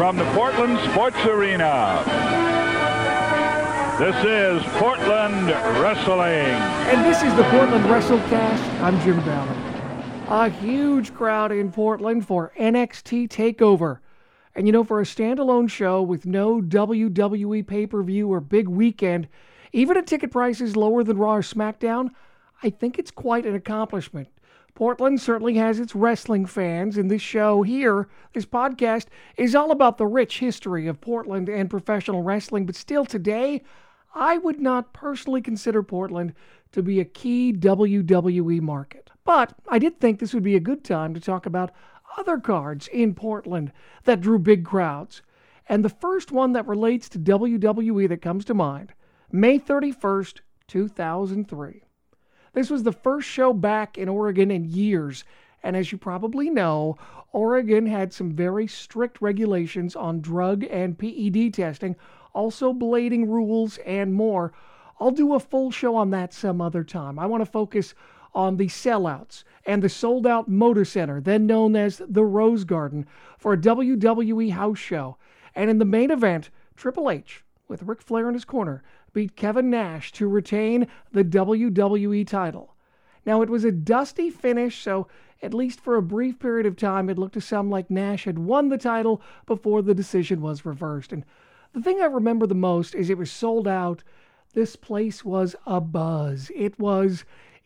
from the Portland Sports Arena. This is Portland Wrestling. And this is the Portland WrestleCast. I'm Jim Valley. A huge crowd in Portland for NXT TakeOver. And you know, for a standalone show with no WWE pay-per-view or big weekend, even at ticket prices lower than Raw or SmackDown, I think it's quite an accomplishment. Portland certainly has its wrestling fans, and this show here, this podcast, is all about the rich history of Portland and professional wrestling. But still today, I would not personally consider Portland to be a key WWE market. But I did think this would be a good time to talk about other cards in Portland that drew big crowds. And the first one that relates to WWE that comes to mind, May 31st, 2003. This was the first show back in Oregon in years, and as you probably know, Oregon had some very strict regulations on drug and PED testing, also blading rules and more. I'll do a full show on that some other time. I want to focus on the sellouts and the sold-out Moda Center, then known as the Rose Garden, for a WWE house show. And in the main event, Triple H, with Ric Flair in his corner, beat Kevin Nash to retain the WWE title. Now, it was a dusty finish, so at least for a brief period of time, it looked to some like Nash had won the title before the decision was reversed. And the thing I remember the most is it was sold out. This place was abuzz. It was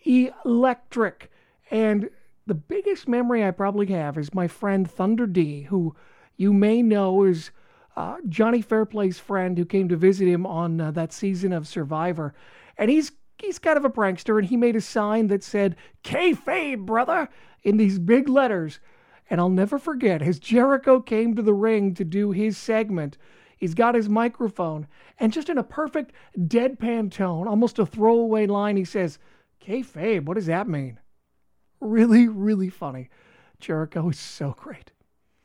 electric. And the biggest memory I probably have is my friend Thunder D, who you may know is Johnny Fairplay's friend who came to visit him on that season of Survivor. And he's kind of a prankster, and he made a sign that said, "Kayfabe, brother," in these big letters. And I'll never forget, as Jericho came to the ring to do his segment, he's got his microphone, and just in a perfect deadpan tone, almost a throwaway line, he says, "Kayfabe, what does that mean?" Really, really funny. Jericho is so great.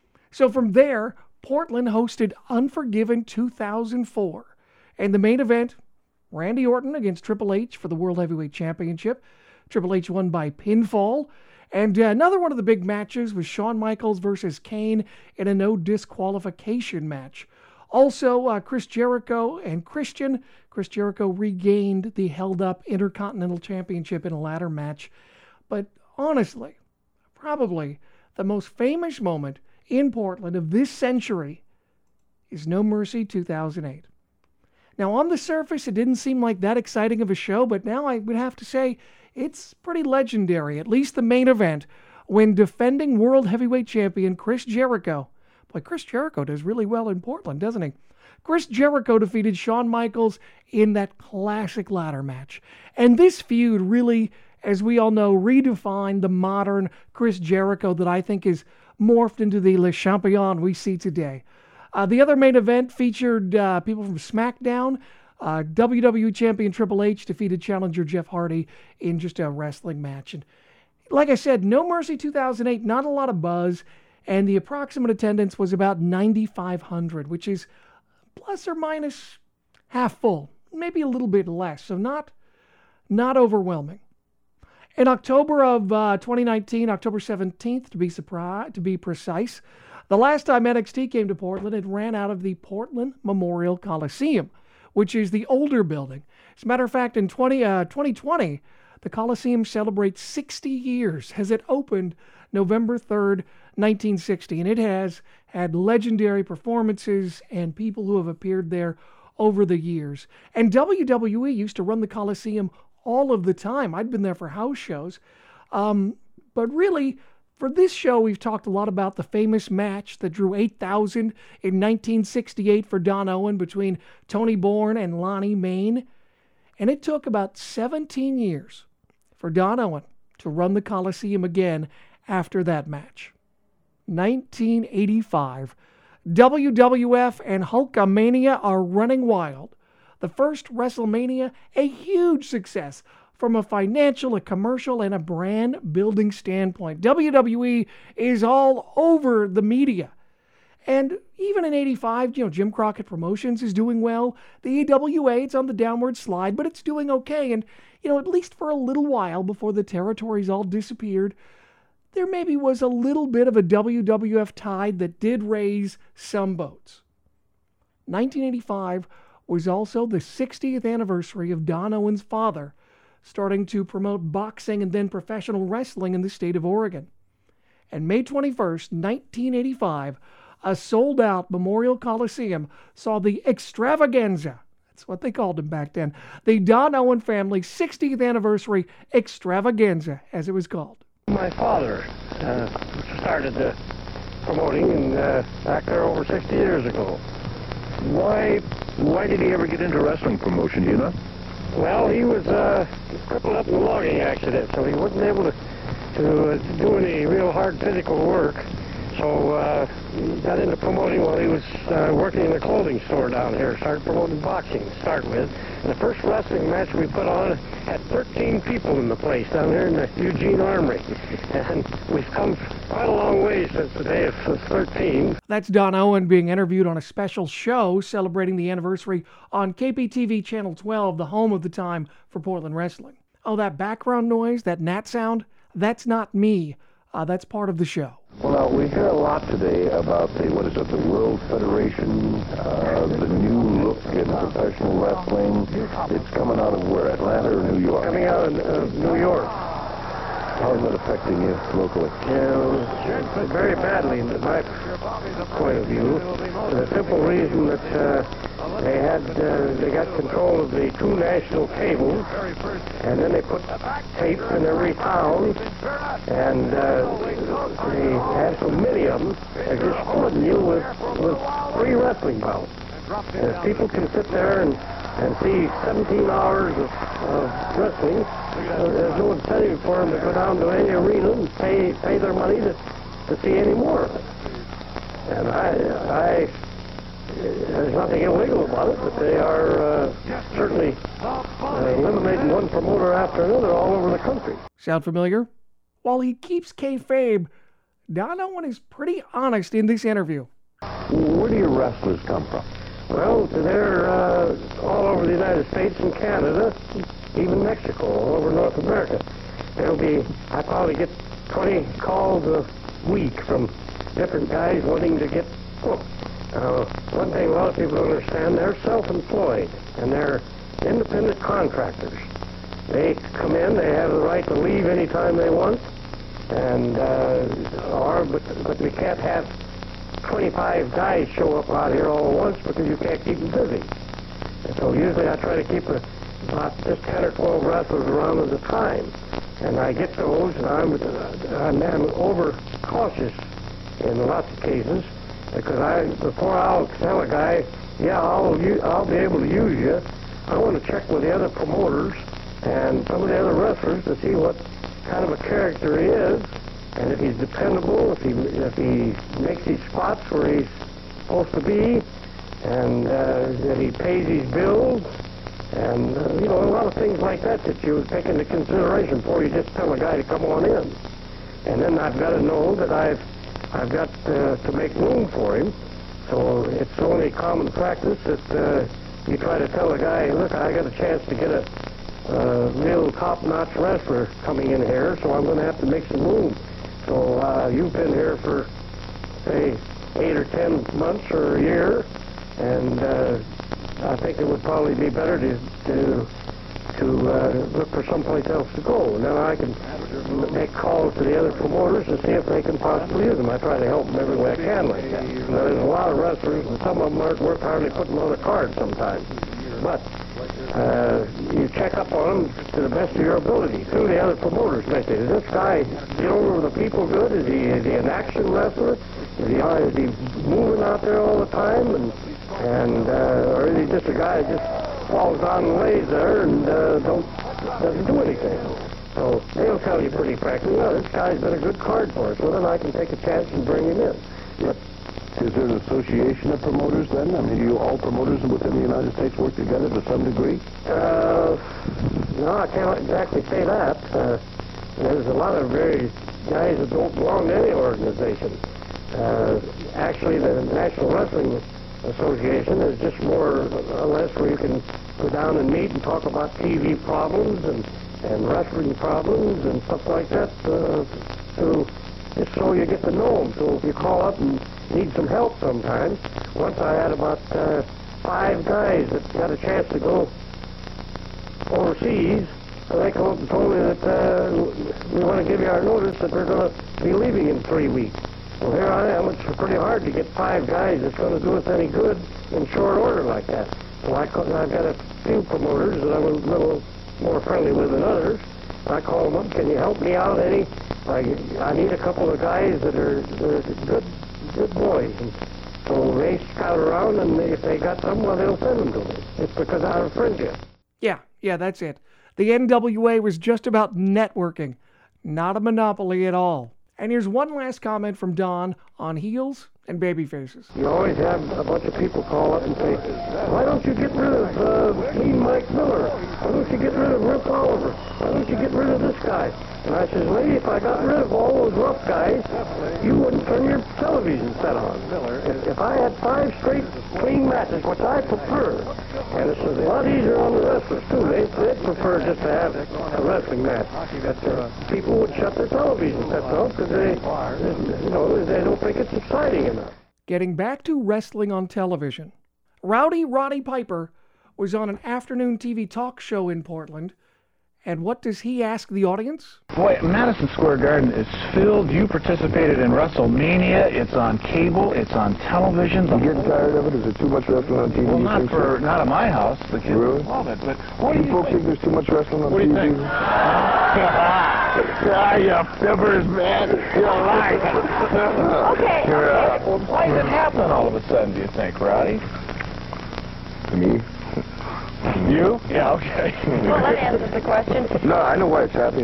So from there, Portland hosted Unforgiven 2004. And the main event, Randy Orton against Triple H for the World Heavyweight Championship. Triple H won by pinfall. And another one of the big matches was Shawn Michaels versus Kane in a no disqualification match. Also, Chris Jericho and Christian. Chris Jericho regained the held-up Intercontinental Championship in a ladder match. But honestly, probably the most famous moment in Portland of this century is No Mercy 2008. Now, on the surface, it didn't seem like that exciting of a show, but now I would have to say it's pretty legendary, at least the main event, when defending World Heavyweight Champion Chris Jericho. Boy, Chris Jericho does really well in Portland, doesn't he? Chris Jericho defeated Shawn Michaels in that classic ladder match. And this feud really, as we all know, redefined the modern Chris Jericho that I think is morphed into the Le Champion we see today. The other main event featured people from SmackDown. WWE Champion Triple H defeated challenger Jeff Hardy in just a wrestling match. And like I said, No Mercy 2008, not a lot of buzz, and the approximate attendance was about 9,500, which is plus or minus half full, maybe a little bit less, so not overwhelming. In October of 2019, October 17th to be precise, the last time NXT came to Portland, it ran out of the Portland Memorial Coliseum, which is the older building. As a matter of fact, in 2020, the Coliseum celebrates 60 years as it opened November 3rd, 1960, and it has had legendary performances and people who have appeared there over the years. And WWE used to run the Coliseum all of the time. I'd been there for house shows. But really, for this show, we've talked a lot about the famous match that drew 8,000 in 1968 for Don Owen between Tony Bourne and Lonnie Main. And it took about 17 years for Don Owen to run the Coliseum again after that match. 1985. WWF and Hulkamania are running wild. The first WrestleMania, a huge success from a financial, a commercial, and a brand building standpoint. WWE is all over the media. And even in 85, Jim Crockett Promotions is doing well. The AWA, it's on the downward slide, but it's doing okay. And, at least for a little while before the territories all disappeared, there maybe was a little bit of a WWF tide that did raise some boats. 1985 was also the 60th anniversary of Don Owen's father starting to promote boxing and then professional wrestling in the state of Oregon. And May 21st, 1985, a sold-out Memorial Coliseum saw the Extravaganza. That's what they called him back then. The Don Owen family 60th anniversary Extravaganza, as it was called. My father started promoting back there over 60 years ago. Why did he ever get into wrestling promotion, do you know? Well, he was crippled up in a logging accident, so he wasn't able to do any real hard physical work. So he got into promoting while he was working in a clothing store down here. Started promoting boxing to start with. And the first wrestling match we put on had 13 people in the place down here in the Eugene Armory. And we've come quite a long way since the day of 13. That's Don Owen being interviewed on a special show celebrating the anniversary on KPTV Channel 12, the home of the time for Portland wrestling. Oh, that background noise, that gnat sound, that's not me. That's part of the show. Well, now, we hear a lot today about the World Federation, the new look in professional wrestling. It's coming out of where, Atlanta or New York? Coming out of New York. How is it affecting you locally? Yeah, very badly, in my point of view. For the simple reason that they got control of the two national cables, and then they put tapes in every town, and they had so many of them, they're just flooding you with free wrestling bouts. And if people can sit there and see 17 hours of wrestling, there's no incentive for them to go down to any arena and pay their money to see any more of it. And there's nothing illegal about it, but they are certainly eliminating one promoter after another all over the country. Sound familiar? While he keeps kayfabe, Don Owen is pretty honest in this interview. Where do your wrestlers come from? Well, they're all over the United States and Canada, even Mexico, all over North America. I probably get 20 calls a week from different guys wanting to get booked. One thing a lot of people don't understand, they're self-employed, and they're independent contractors. They come in, they have the right to leave anytime they want, but we can't have 25 guys show up out here all at once because you can't keep them busy. And so usually I try to keep about just 10 or 12 wrestlers around at a time. And I get those, and I'm over-cautious in lots of cases, because before I'll tell a guy, yeah, I'll be able to use you, I want to check with the other promoters and some of the other wrestlers to see what kind of a character he is, and if he's dependable, if he makes his spots where he's supposed to be, and that he pays his bills, and a lot of things like that you take into consideration before you just tell a guy to come on in. And then I've got to know that I've got to make room for him. So it's only common practice that you try to tell a guy, look, I got a chance to get a real top-notch wrestler coming in here, so I'm going to have to make some room. So you've been here for, say, 8 or 10 months or a year, and I think it would probably be better to look for someplace else to go. And then I can make calls to the other promoters to see if they can possibly use them. I try to help them every way I can like that. There's a lot of wrestlers, and some of them aren't worth hardly putting on a card sometimes. But you check up on them to the best of your ability through the other promoters. Does this guy get over the people good? Is he an action wrestler? Is he moving out there all the time? Or is he just a guy that just falls down and lays there and doesn't do anything? So they'll tell you pretty frankly, well, this guy's been a good card for us, so then I can take a chance and bring him in. But is there an association of promoters then? I mean, do all promoters within the United States work together to some degree? No, I can't exactly say that. There's a lot of very guys that don't belong to any organization. Actually, the National Wrestling Association is just more or less where you can go down and meet and talk about TV problems and wrestling problems and stuff like that through just so you get to know them. So if you call up and need some help sometimes, once I had about 5 guys that got a chance to go overseas, so they come up and told me that we want to give you our notice that we're going to be leaving in 3 weeks. Well, here I am. It's pretty hard to get 5 guys that's going to do us any good in short order like that. So I've got a few promoters that I'm a little more friendly with than others. I call them up, can you help me out any? I need a couple of guys that are good boys. And so they scout around, and if they got some, well, they'll send them to me. It's because I have a friendship. Yeah, that's it. The NWA was just about networking, not a monopoly at all. And here's one last comment from Don on heels and baby faces. You always have a bunch of people call up and say, why don't you get rid of Mean Mike Miller? Why don't you get rid of Rip Oliver? Why don't you get rid of this guy? And I says, lady, if I got rid of all those rough guys, you wouldn't turn your television set on. If I had 5 straight clean matches, which I prefer, and it's a lot easier on the wrestlers too. They'd prefer just to have a wrestling match. But people would shut their television sets off because they don't think it's exciting enough. Getting back to wrestling on television, Rowdy Roddy Piper was on an afternoon TV talk show in Portland. And what does he ask the audience? Boy, Madison Square Garden is filled. You participated in WrestleMania. It's on cable. It's on television. You getting tired of it? Is there too much wrestling on TV? Well, not at my house. The kids really love it. But what do you folks think there's too much wrestling on TV? What do you think? You fibbers, man. You're lying. Okay. Well, why did it happen all of a sudden, do you think, Rowdy? Me? You? Yeah, okay. Well, let me answer the question. No, I know why it's happening.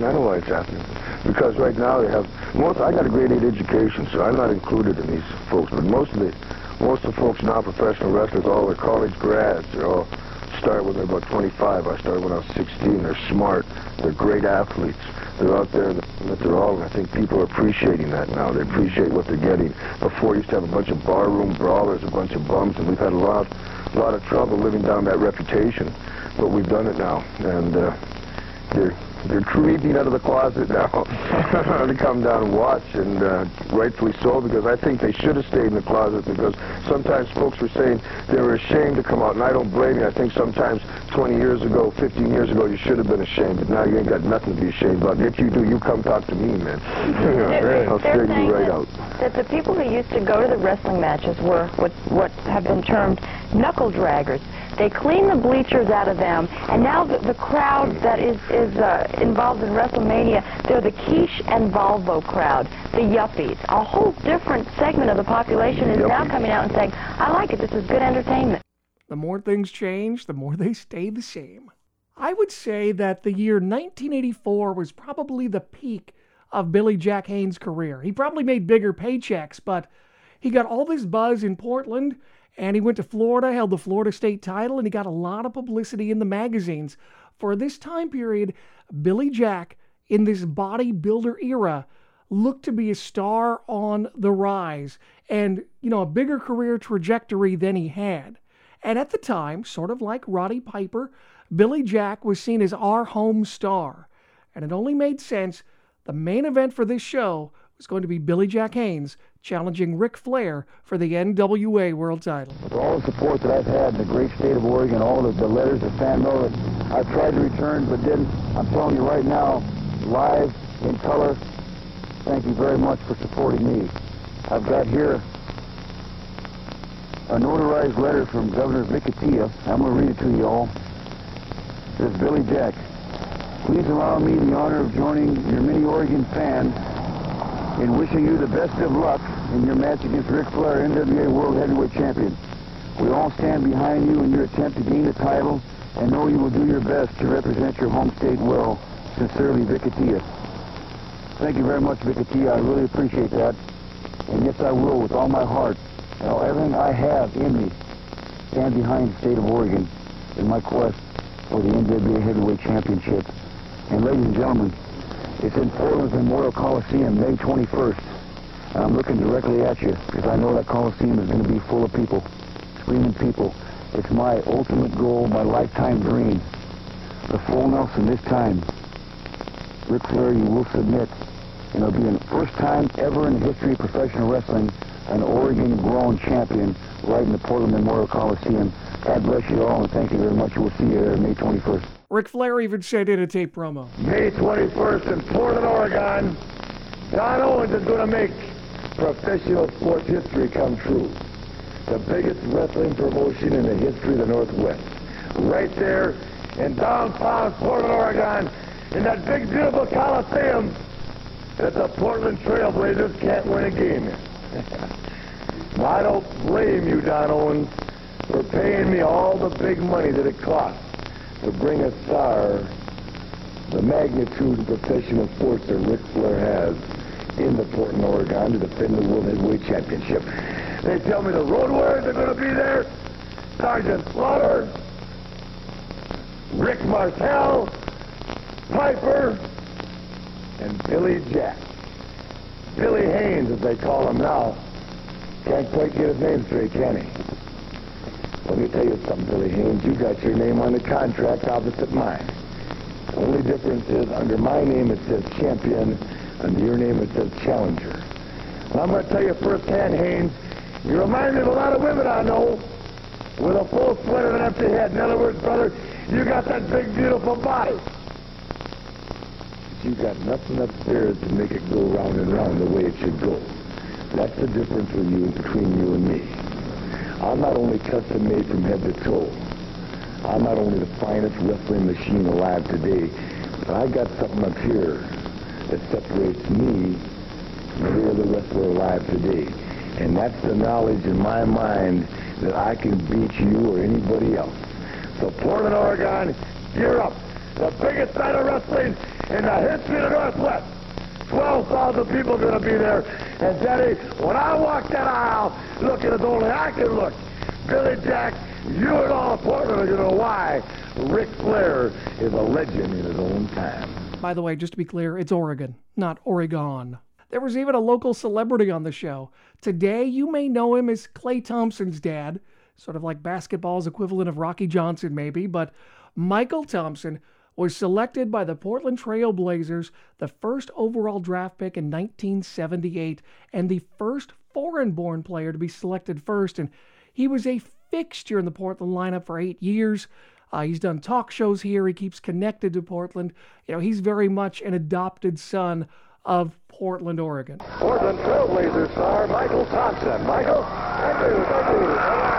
Because right now they have I got a grade 8 education, so I'm not included in these folks. But most of the folks now, professional wrestlers, all are college grads. They all start when they're about 25. I started when I was 16. They're smart. They're great athletes. They're out there that they're all, and I think people are appreciating that now. They appreciate what they're getting. Before, you used to have a bunch of barroom brawlers, a bunch of bums, and we've had a lot of trouble living down that reputation. But we've done it now, and they're creeping out of the closet now to come down and watch, and rightfully so, because I think they should have stayed in the closet, because sometimes folks were saying they were ashamed to come out, and I don't blame you. I think sometimes 20 years ago, 15 years ago, you should have been ashamed, but now you ain't got nothing to be ashamed about. If you do, you come talk to me, man. I'll straighten you right out. That the people who used to go to the wrestling matches were what have been termed knuckle draggers. They clean the bleachers out of them, and now the crowd that is involved in WrestleMania, they're the quiche and Volvo crowd, the yuppies. A whole different segment of the population is now coming out and saying, I like it, this is good entertainment. The more things change, the more they stay the same. I would say that the year 1984 was probably the peak of Billy Jack Haynes' career. He probably made bigger paychecks, but he got all this buzz in Portland, and he went to Florida, held the Florida State title, and he got a lot of publicity in the magazines. For this time period, Billy Jack, in this bodybuilder era, looked to be a star on the rise and, a bigger career trajectory than he had. And at the time, sort of like Roddy Piper, Billy Jack was seen as our home star. And it only made sense the main event for this show was going to be Billy Jack Haynes challenging Ric Flair for the NWA World title. For all the support that I've had in the great state of Oregon, all the letters of fan mail that I've tried to return but didn't, I'm telling you right now, live, in color, thank you very much for supporting me. I've got here a notarized letter from Governor Vicatia. I'm going to read it to you all. It says, Billy Jack, please allow me the honor of joining your many Oregon fans in wishing you the best of luck in your match against Ric Flair, NWA World Heavyweight Champion. We all stand behind you in your attempt to gain the title and know you will do your best to represent your home state well. Sincerely, Vicatia. Thank you very much, Vicatia. I really appreciate that. And yes, I will, with all my heart and everything I have in me, stand behind the state of Oregon in my quest for the NWA Heavyweight Championship. And ladies and gentlemen, it's in Portland's Memorial Coliseum, May 21st. And I'm looking directly at you because I know that Coliseum is going to be full of people, screaming people. It's my ultimate goal, my lifetime dream. The full Nelson this time. Ric Flair, you will submit and it'll be the first time ever in the history of professional wrestling an Oregon-grown champion right in the Portland Memorial Coliseum. God bless you all, and thank you very much. We'll see you there May 21st. Ric Flair even said in a tape promo. May 21st in Portland, Oregon, Don Owens is going to make professional sports history come true. The biggest wrestling promotion in the history of the Northwest. Right there in downtown Portland, Oregon, in that big, beautiful Coliseum that the Portland Trailblazers can't win a game in. Now, I don't blame you, Don Owens, for paying me all the big money that it costs to bring a star the magnitude of professional sports that Ric Flair has into Portland, Oregon to defend the World Heavyweight Championship. They tell me the Road Warriors are going to be there. Sergeant Slaughter, Rick Martel, Piper, and Billy Jack. Billy Haynes, as they call him now. Can't quite get his name straight, can he? Let me tell you something, Billy Haynes. You got your name on the contract opposite mine. The only difference is under my name it says champion, under your name it says challenger. And I'm going to tell you firsthand, Haynes, you remind me of a lot of women I know with a full sweater and an empty head. In other words, brother, you got that big, beautiful body. But you got nothing upstairs to make it go round and round the way it should go. That's the difference between you and me. I'm not only custom made from head to toe. I'm not only the finest wrestling machine alive today, but I got something up here that separates me from every other wrestler alive today. And that's the knowledge in my mind that I can beat you or anybody else. So Portland, Oregon, gear up. The biggest night of wrestling in the history of the Northwest. 12,000 people are going to be there. And Daddy, when I walk that aisle, looking as only I can look, Billy Jack, you and all of Portland are going to know why Ric Flair is a legend in his own time. By the way, just to be clear, it's Oregon, not Oregon. There was even a local celebrity on the show. Today, you may know him as Klay Thompson's dad, sort of like basketball's equivalent of Rocky Johnson maybe, but Michael Thompson was selected by the Portland Trail Blazers, the first overall draft pick in 1978, and the first foreign-born player to be selected first, and he was a fixture in the Portland lineup for 8 years. He's done talk shows here. He keeps connected to Portland. You know, he's very much an adopted son of Portland, Oregon. Portland Trailblazers star Michael Thompson. Michael, thank you.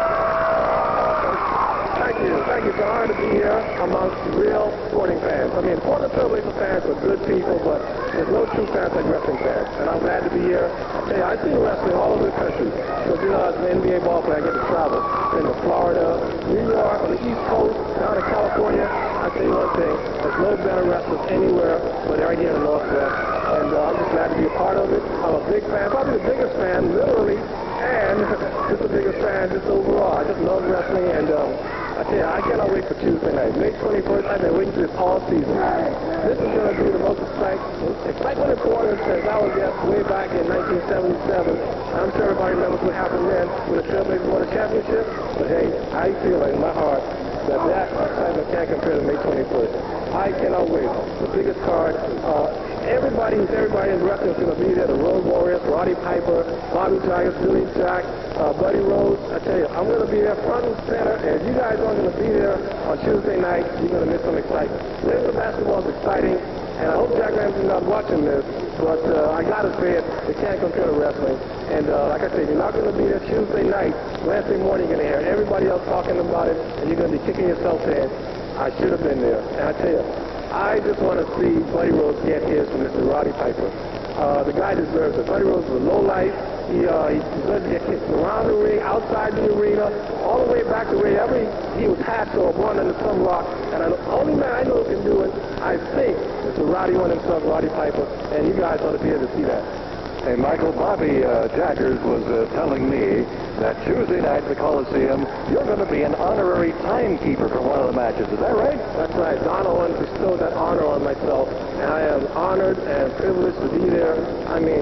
Thank you. It's an honor to be here amongst real sporting fans. I mean, Portland Trailblazer fans are good people, but there's no true fans like wrestling fans. And I'm glad to be here. I tell you, I've seen wrestling all over the country. Because, you know, as an NBA ball player, I get to travel. Into Florida, New York, on the East Coast, down to California. I tell you one thing, there's no better wrestlers anywhere but right here in the Northwest. And I'm just glad to be a part of it. I'm a big fan, probably the biggest fan, literally, and just the biggest fan just overall. I just love wrestling, and I tell you, I cannot wait for Tuesday night. May 21st, I've been waiting for this all season. This is going to be the most excitement in Portland since I was there way back in 1977. I'm sure everybody remembers what happened then when the Trailblazers won the championship. But hey, I feel in my heart that excitement can't compare to May 21st. I cannot wait. The biggest card. Everybody in wrestling is going to be there. The Road Warriors, Roddy Piper, Bobby Tigers, Billy Jack, Buddy Rose. I tell you, I'm going to be there front and center, and if you guys aren't going to be there on Tuesday night, you're going to miss some excitement. Laser basketball is exciting, and I hope Jack Ramsey's not watching this, but I got to say it can't compare to wrestling. And like I said, you're not going to be there Tuesday night. Wednesday morning, you're going to hear everybody else talking about it, and you're going to be kicking yourself saying, I should have been there. And I tell you, I just want to see Buddy Rose get his from Mr. Roddy Piper. The guy deserves it. Buddy Rose is a low life. He deserves to get kicked around the ring, outside the arena, all the way back to wherever he was hatched or born under some rock. And the only man I know who can do it, I think, is the Roddy one himself, Roddy Piper. And you guys ought to be able to see that. Hey, Michael, Bobby Jaggers was telling me that Tuesday night at the Coliseum, you're going to be an honorary timekeeper for one of the matches. Is that right? That's right. Don Owens bestowed that honor on myself, and I am honored and privileged to be there. I mean,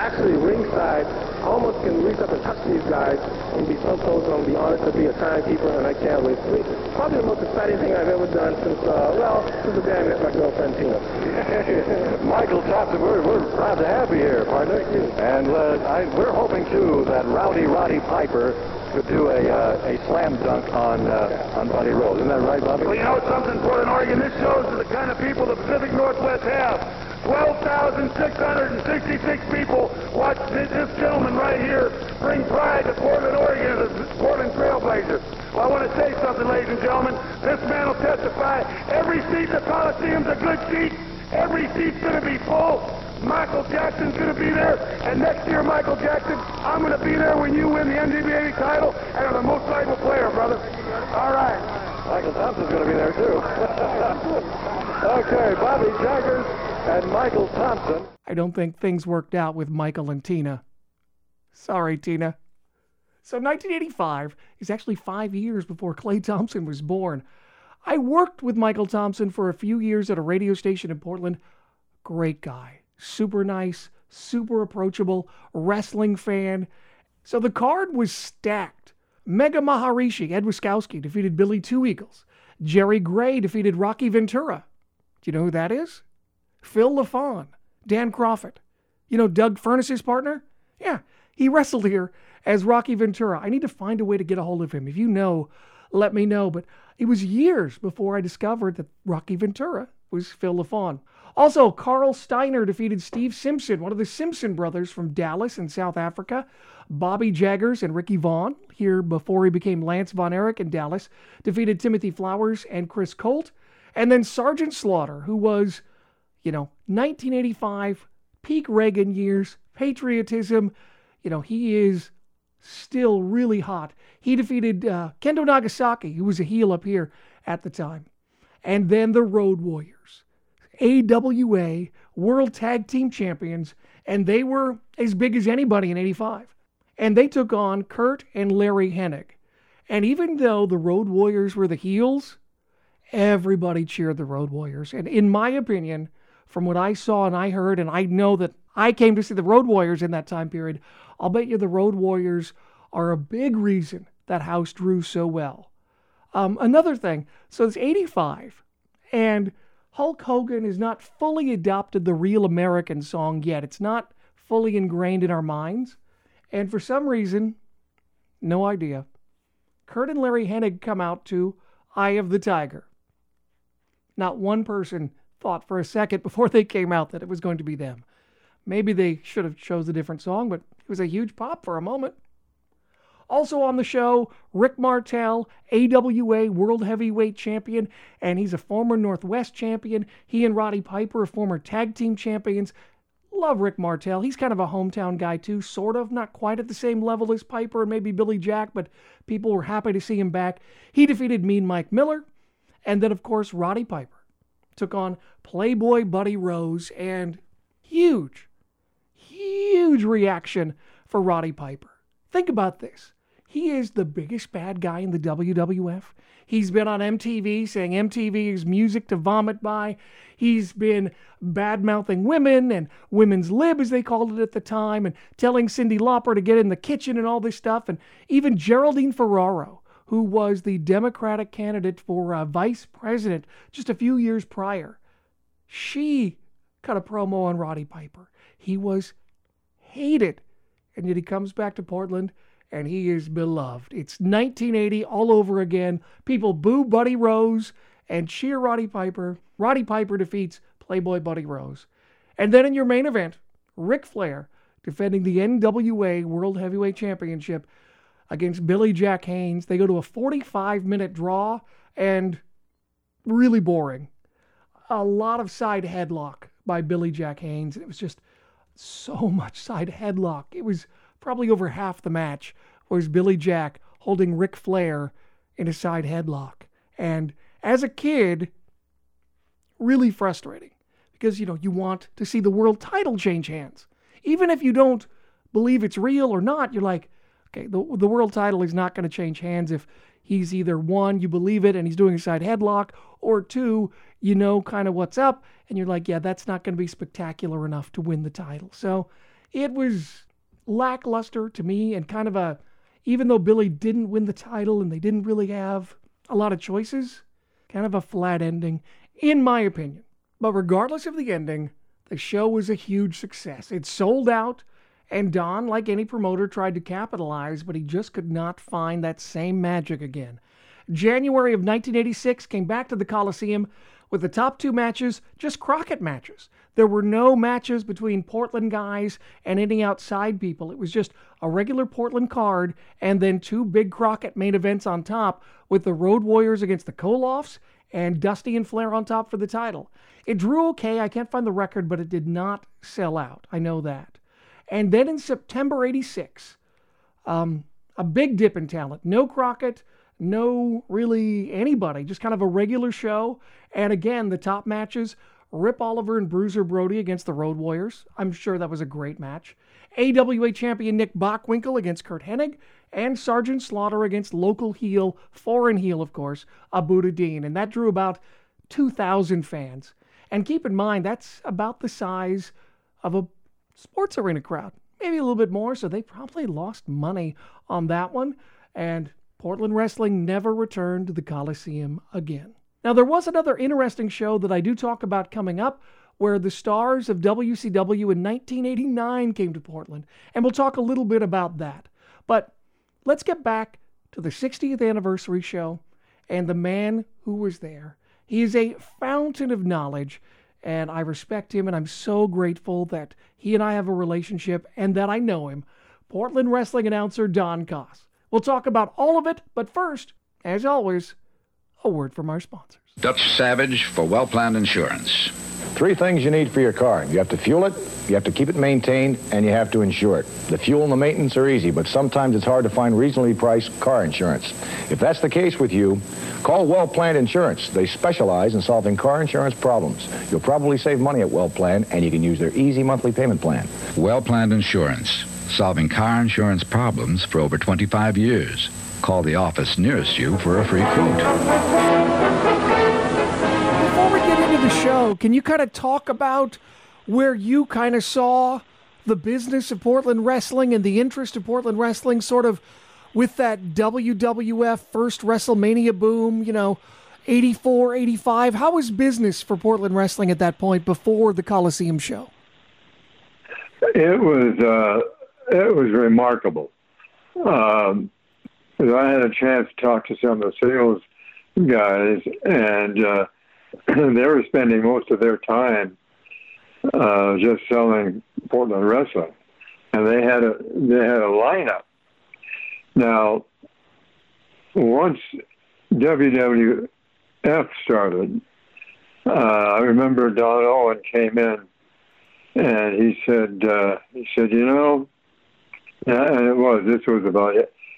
actually ringside, almost can reach up and touch these guys and be so close. I'm going to be honored to be a timekeeper, and I can't wait. Probably the most exciting thing I've ever done since the day I met my girlfriend, Tina. Michael Thompson, we're proud to have you here, partner. And we're hoping, too, that Rowdy Roddy Piper could do a slam dunk on Buddy Rose. Isn't that right, Bobby? Well, you know something, Portland, Oregon? This shows the kind of people the Pacific Northwest have. 12,666 people watch this gentleman right here bring pride to Portland, Oregon as a Portland Trailblazer. Well, I want to say something, ladies and gentlemen. This man will testify. Every seat in the Coliseum's a good seat. Every seat's going to be full. Michael Jackson's going to be there. And next year, Michael Jackson, I'm going to be there when you win the NWA title. And I'm the most valuable player, brother. All right. Michael Thompson's going to be there, too. Okay, Bobby Jaggers and Michael Thompson. I don't think things worked out with Michael and Tina. Sorry, Tina. So 1985 is actually 5 years before Klay Thompson was born. I worked with Michael Thompson for a few years at a radio station in Portland. Great guy. Super nice, super approachable, wrestling fan. So the card was stacked. Mega Maharishi, Ed Wiskowski, defeated Billy Two Eagles. Jerry Gray defeated Rocky Ventura. Do you know who that is? Phil LaFawn, Dan Crawford. You know Doug Furness's partner? Yeah, he wrestled here as Rocky Ventura. I need to find a way to get a hold of him. If you know, let me know. But it was years before I discovered that Rocky Ventura was Phil LaFawn. Also, Carl Steiner defeated Steve Simpson, one of the Simpson brothers from Dallas in South Africa. Bobby Jaggers and Ricky Vaughn, here before he became Lance Von Erich in Dallas, defeated Timothy Flowers and Chris Colt. And then Sergeant Slaughter, who was, 1985, peak Reagan years, patriotism. He is still really hot. He defeated Kendo Nagasaki, who was a heel up here at the time. And then the Road Warriors, AWA World Tag Team Champions, and they were as big as anybody in 85. And they took on Kurt and Larry Hennig. And even though the Road Warriors were the heels, everybody cheered the Road Warriors. And in my opinion, from what I saw and I heard, and I know that I came to see the Road Warriors in that time period, I'll bet you the Road Warriors are a big reason that house drew so well. Another thing, so it's 85, and Hulk Hogan has not fully adopted the Real American song yet. It's not fully ingrained in our minds. And for some reason, no idea, Kurt and Larry Hennig come out to Eye of the Tiger. Not one person thought for a second before they came out that it was going to be them. Maybe they should have chose a different song, but it was a huge pop for a moment. Also on the show, Rick Martel, AWA World Heavyweight Champion, and he's a former Northwest champion. He and Roddy Piper are former tag team champions. Love Rick Martel. He's kind of a hometown guy too, sort of. Not quite at the same level as Piper and maybe Billy Jack, but people were happy to see him back. He defeated Mean Mike Miller. And then, of course, Roddy Piper took on Playboy Buddy Rose, and huge reaction for Roddy Piper. Think about this. He is the biggest bad guy in the WWF. He's been on MTV saying MTV is music to vomit by. He's been bad-mouthing women and women's lib, as they called it at the time, and telling Cyndi Lauper to get in the kitchen and all this stuff. And even Geraldine Ferraro, who was the Democratic candidate for vice president just a few years prior, she cut a promo on Roddy Piper. He was hated, and yet he comes back to Portland, and he is beloved. It's 1980 all over again. People boo Buddy Rose and cheer Roddy Piper. Roddy Piper defeats Playboy Buddy Rose. And then in your main event, Ric Flair defending the NWA World Heavyweight Championship against Billy Jack Haynes. They go to a 45-minute draw, and really boring. A lot of side headlock by Billy Jack Haynes. It was just so much side headlock. It was probably over half the match was Billy Jack holding Ric Flair in a side headlock. And as a kid, really frustrating because, you want to see the world title change hands. Even if you don't believe it's real or not, you're like, okay, the world title is not going to change hands if he's either one, you believe it and he's doing a side headlock, or two, kind of what's up, and you're like, yeah, that's not going to be spectacular enough to win the title. So It was lackluster to me and kind of even though Billy didn't win the title and they didn't really have a lot of choices, kind of a flat ending, in my opinion. But regardless of the ending, the show was a huge success. It sold out, and Don, like any promoter, tried to capitalize, but he just could not find that same magic again. January of 1986 came back to the Coliseum with the top 2 matches just Crockett matches. There were no matches between Portland guys and any outside people. It was just a regular Portland card and then 2 big Crockett main events on top with the Road Warriors against the Koloffs and Dusty and Flair on top for the title. It drew okay. I can't find the record, but it did not sell out. I know that. And then in September 86, a big dip in talent. No Crockett, no really anybody, just kind of a regular show. And again, the top matches, Rip Oliver and Bruiser Brody against the Road Warriors. I'm sure that was a great match. AWA champion Nick Bockwinkel against Curt Hennig, and Sergeant Slaughter against local heel, foreign heel of course, Abu Dhabi. And that drew about 2,000 fans. And keep in mind, that's about the size of a sports arena crowd. Maybe a little bit more, so they probably lost money on that one. And Portland Wrestling never returned to the Coliseum again. Now, there was another interesting show that I do talk about coming up, where the stars of WCW in 1989 came to Portland, and we'll talk a little bit about that. But let's get back to the 60th anniversary show and the man who was there. He is a fountain of knowledge, and I respect him, and I'm so grateful that he and I have a relationship and that I know him. Portland Wrestling announcer Don Koss. We'll talk about all of it, but first, as always, a word from our sponsors. Dutch Savage for Well-Planned Insurance. 3 things you need for your car. You have to fuel it, you have to keep it maintained, and you have to insure it. The fuel and the maintenance are easy, but sometimes it's hard to find reasonably priced car insurance. If that's the case with you, call Well-Planned Insurance. They specialize in solving car insurance problems. You'll probably save money at Well-Planned, and you can use their easy monthly payment plan. Well-Planned Insurance, solving car insurance problems for over 25 years. Call the office nearest you for a free quote. Before we get into the show, can you kind of talk about where you kind of saw the business of Portland wrestling and the interest of Portland wrestling sort of with that WWF first WrestleMania boom, 84, 85? How was business for Portland wrestling at that point before the Coliseum show? It was remarkable. I had a chance to talk to some of the sales guys, and they were spending most of their time just selling Portland wrestling, and they had a lineup. Now, once WWF started, I remember Don Owen came in, and he said, and this was about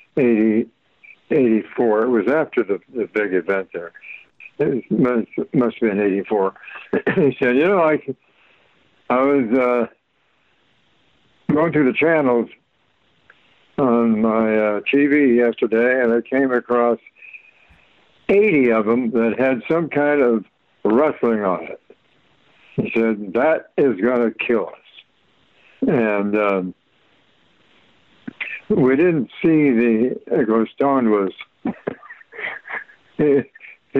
84. It was after the big event there. It must have been 84. He said, I was going through the channels on my TV yesterday, and I came across 80 of them that had some kind of wrestling on it. He said, that is going to kill us. And we didn't see Stone was he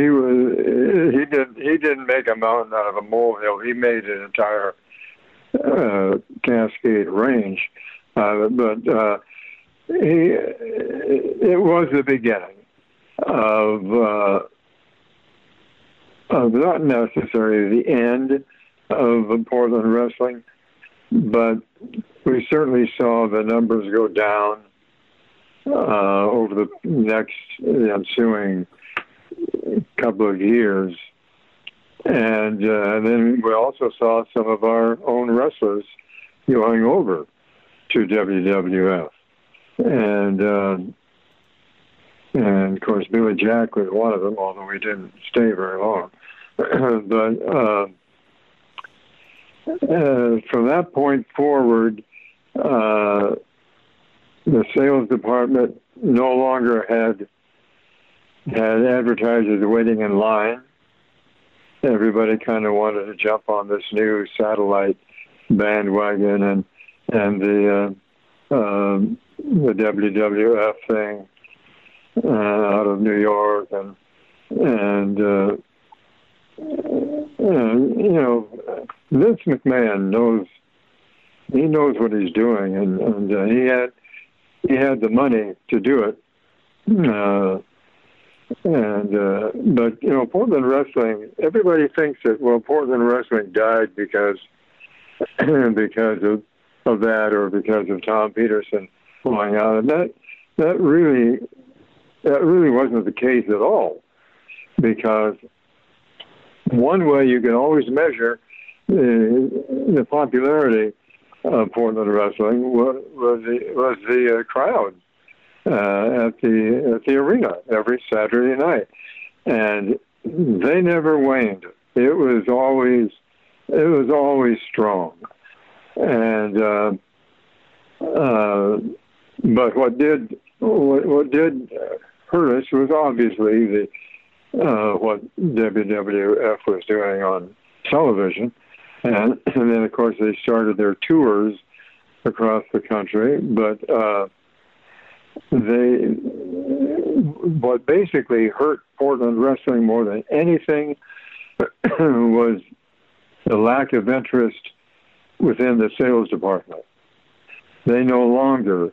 didn't make a mountain out of a molehill. He made an entire Cascade Range, but it was the beginning of not necessarily the end of Portland wrestling, but we certainly saw the numbers go down over the next ensuing couple of years. And then we also saw some of our own wrestlers going over to WWF. And of course, Billy Jack was one of them, although he didn't stay very long. But from that point forward, the sales department no longer had advertisers waiting in line. Everybody kind of wanted to jump on this new satellite bandwagon, the WWF thing out of New York, and you know, Vince McMahon knows what he's doing, and he had the money to do it. But you know, Portland wrestling, everybody thinks that, well, Portland wrestling died because of that, or because of Tom Peterson going out, and that really wasn't the case at all, because one way you can always measure the popularity of Portland wrestling was the crowd at the arena every Saturday night, and they never waned. It was always strong, and but what did hurt us was obviously what WWF was doing on television, and then of course they started their tours across the country. But what basically hurt Portland wrestling more than anything was the lack of interest within the sales department. They no longer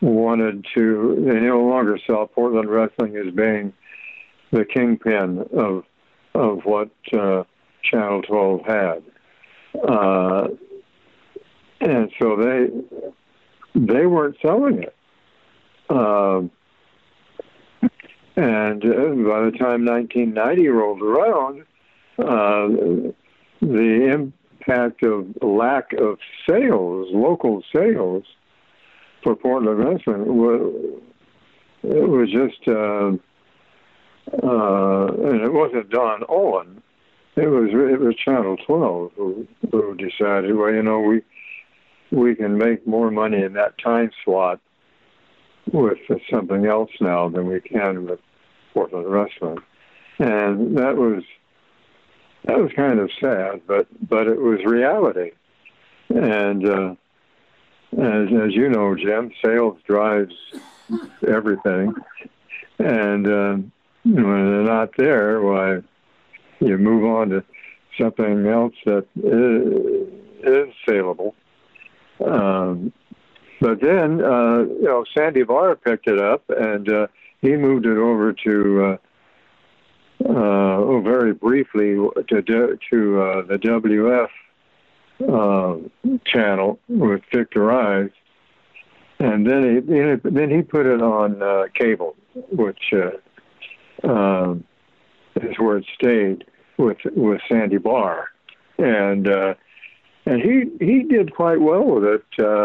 saw Portland wrestling as being the kingpin of what Channel 12 had, and so they weren't selling it. And by the time 1990 rolled around, the impact of lack of sales, local sales, for Portland wrestling was just, and it wasn't Don Owen. It was Channel 12 who decided, well, you know, we can make more money in that time slot with something else now than we can with Portland wrestling, and that was kind of sad, but it was reality. And as you know, Jim, sales drives everything, and when they're not there, why, you move on to something else that is saleable. But then, you know, Sandy Barr picked it up, and he moved it over to, very briefly, to the WF channel with Victor Ives, and then he put it on cable, which is where it stayed with Sandy Barr, and he did quite well with it.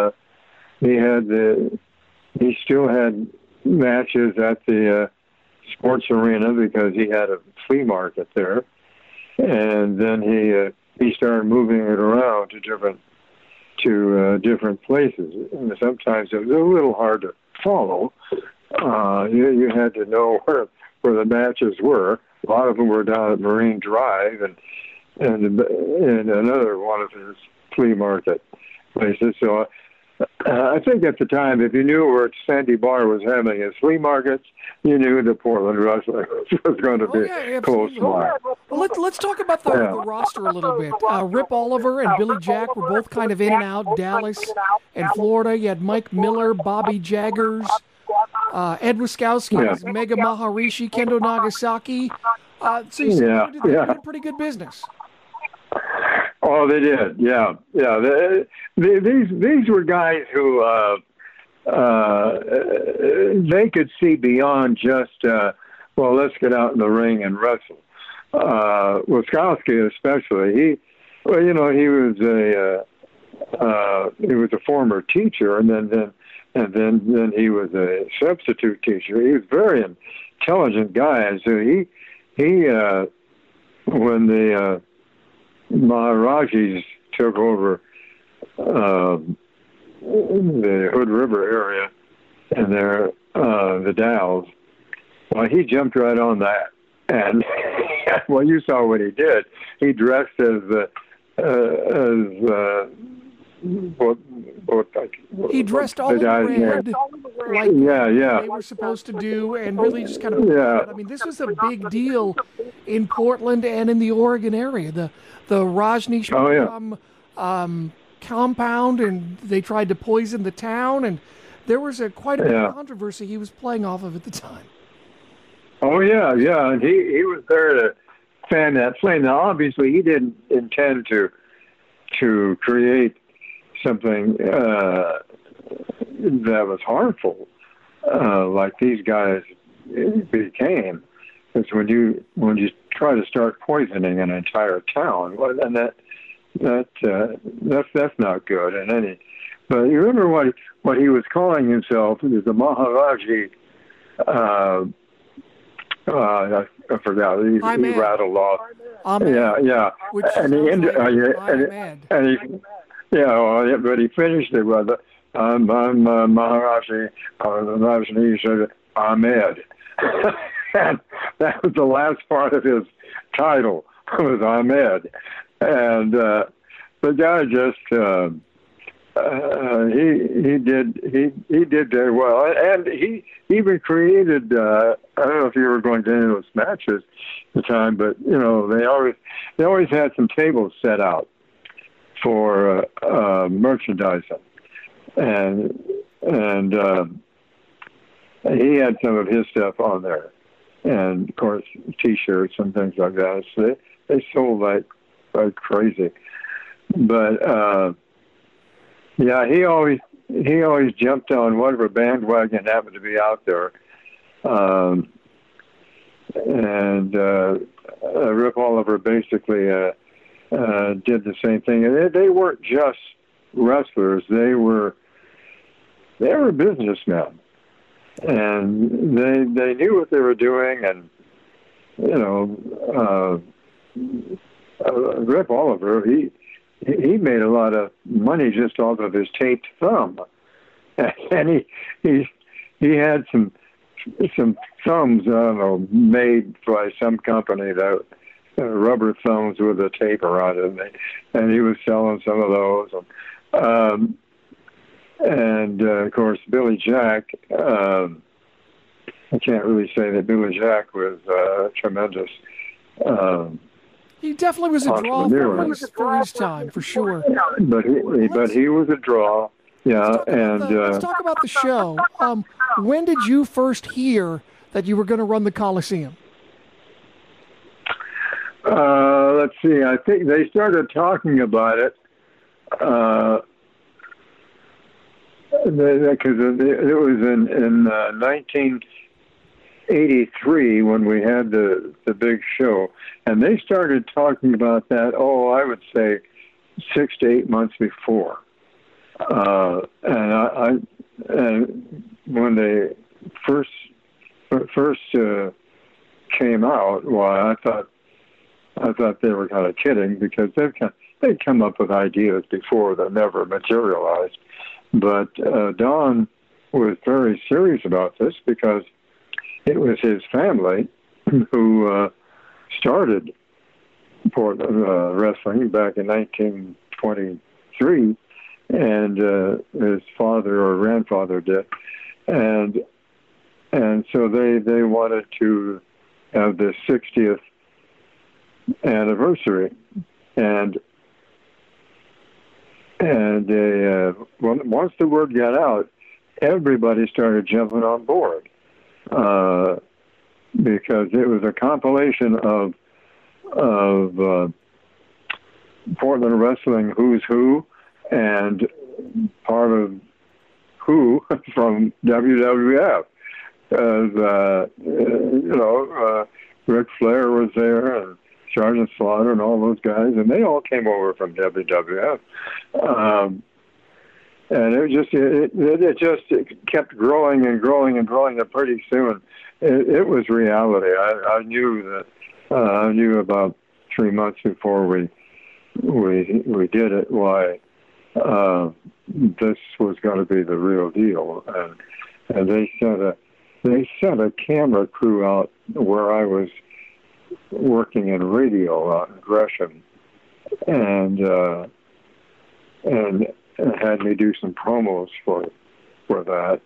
He still had matches at the sports arena because he had a flea market there, and then he started moving it around to different places. And sometimes it was a little hard to follow. You had to know where the matches were. A lot of them were down at Marine Drive and another one of his flea market places. So I think at the time, if you knew where Sandy Barr was having his flea markets, you knew the Portland wrestling was going to be close by. Well, let's talk about the roster a little bit. Rip Oliver and Billy Jack were both kind of in and out, Dallas and Florida. You had Mike Miller, Bobby Jaggers, Ed Wiskowski, Mega Maharishi, Kendo Nagasaki. So you said they did pretty good business. Oh, they did. Yeah. These were guys who they could see beyond just let's get out in the ring and wrestle. Wiskowski especially. He was a former teacher, and then he was a substitute teacher. He was a very intelligent guy, and so he when the Maharajis took over the Hood River area and the Dalles, well, he jumped right on that. And well, you saw what he did. He dressed as what He dressed all in red, like they were supposed to do, and really just kind of. I mean, this was a big deal in Portland and in the Oregon area. The Rajneeshpuram compound, and they tried to poison the town, and there was quite a bit of controversy he was playing off of at the time. Oh yeah, and he was there to fan that flame. Now, obviously, he didn't intend to create something that was harmful, like these guys became. Because when you try to start poisoning an entire town, well, then that's not good. But you remember what he was calling himself? He was the Maharaji. I forgot. He rattled off. Yeah. And he ended. But he finished it with I'm Maharaji Rajneesh Ahmed. And that was the last part of his title, was Ahmed. And the guy just he did very well, and he even created. I don't know if you were going to any of those matches at the time, but they always had some tables set out for merchandising, and he had some of his stuff on there, and of course T-shirts and things like that. So they sold like crazy, but. Yeah, he always jumped on whatever bandwagon happened to be out there, and Rip Oliver basically did the same thing. And they weren't just wrestlers; they were businessmen, and they knew what they were doing. And Rip Oliver, he made a lot of money just off of his taped thumb, and he had some thumbs, I don't know, made by some company that rubber thumbs with a tape around it, and he was selling some of those. And of course, Billy Jack. I can't really say that Billy Jack was tremendous. He definitely was a draw for his time, for sure. But he was a draw, yeah. Let's talk about the show. When did you first hear that you were going to run the Coliseum? Let's see. I think they started talking about it because it was in 1983 when we had the big show, and they started talking about that. I would say 6 to 8 months before. And when they first came out, well, I thought they were kind of kidding, because they'd come up with ideas before that never materialized. But Don was very serious about this, because it was his family who started Portland wrestling back in 1923, and his father or grandfather did, and so they wanted to have the 60th anniversary, and once the word got out, everybody started jumping on board. Because it was a compilation of Portland wrestling who's who, and part of who from WWF. Ric Flair was there, and Sergeant Slaughter, and all those guys, and they all came over from WWF. And it just kept growing and growing and growing, and pretty soon it was reality. I knew about 3 months before we did it why this was going to be the real deal. And they sent a camera crew out where I was working in radio out in Gresham, and had me do some promos for that.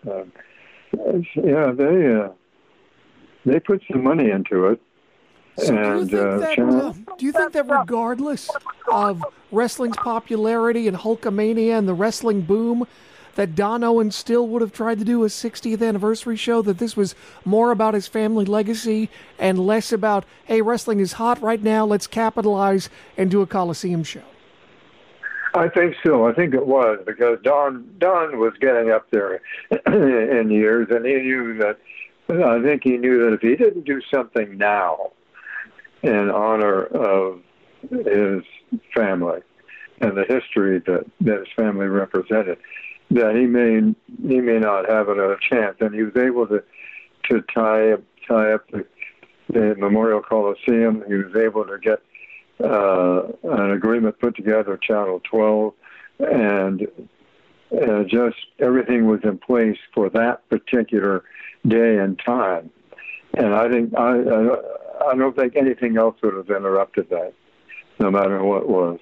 They put some money into it. So do you think that regardless of wrestling's popularity and Hulkamania and the wrestling boom, that Don Owen still would have tried to do a 60th anniversary show, that this was more about his family legacy and less about, hey, wrestling is hot right now, let's capitalize and do a Coliseum show? I think so. I think it was, because Don was getting up there in years, and he knew that, I think he knew that if he didn't do something now in honor of his family and the history that his family represented, that he may not have another chance. And he was able to tie up the Memorial Coliseum. He was able to get an agreement put together with Channel 12, and just everything was in place for that particular day and time. And I think I don't think anything else would have interrupted that, no matter what it was.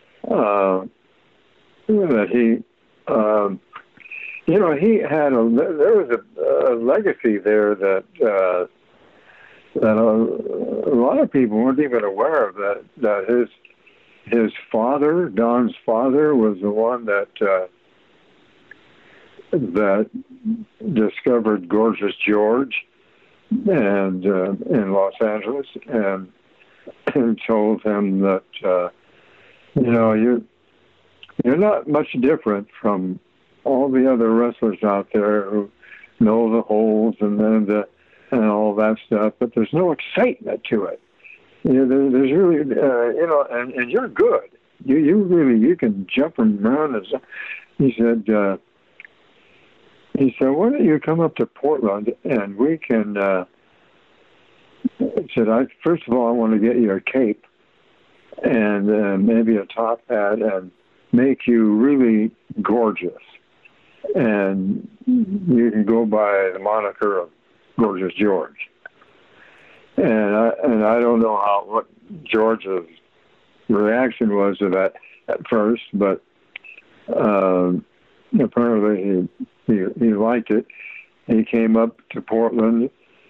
That he, he had there was a legacy there that a lot of people weren't even aware of, that his father, Don's father, was the one that discovered Gorgeous George and in Los Angeles, and told him that you're not much different from all the other wrestlers out there who know the holds and all that stuff, but there's no excitement to it. There's really, and you're good. You can jump around. He said, why don't you come up to Portland and we can, he said, first of all, I want to get you a cape and maybe a top hat and make you really gorgeous. And you can go by the moniker of Gorgeous George. And I don't know what George's reaction was to that at first, but apparently he liked it. He came up to Portland.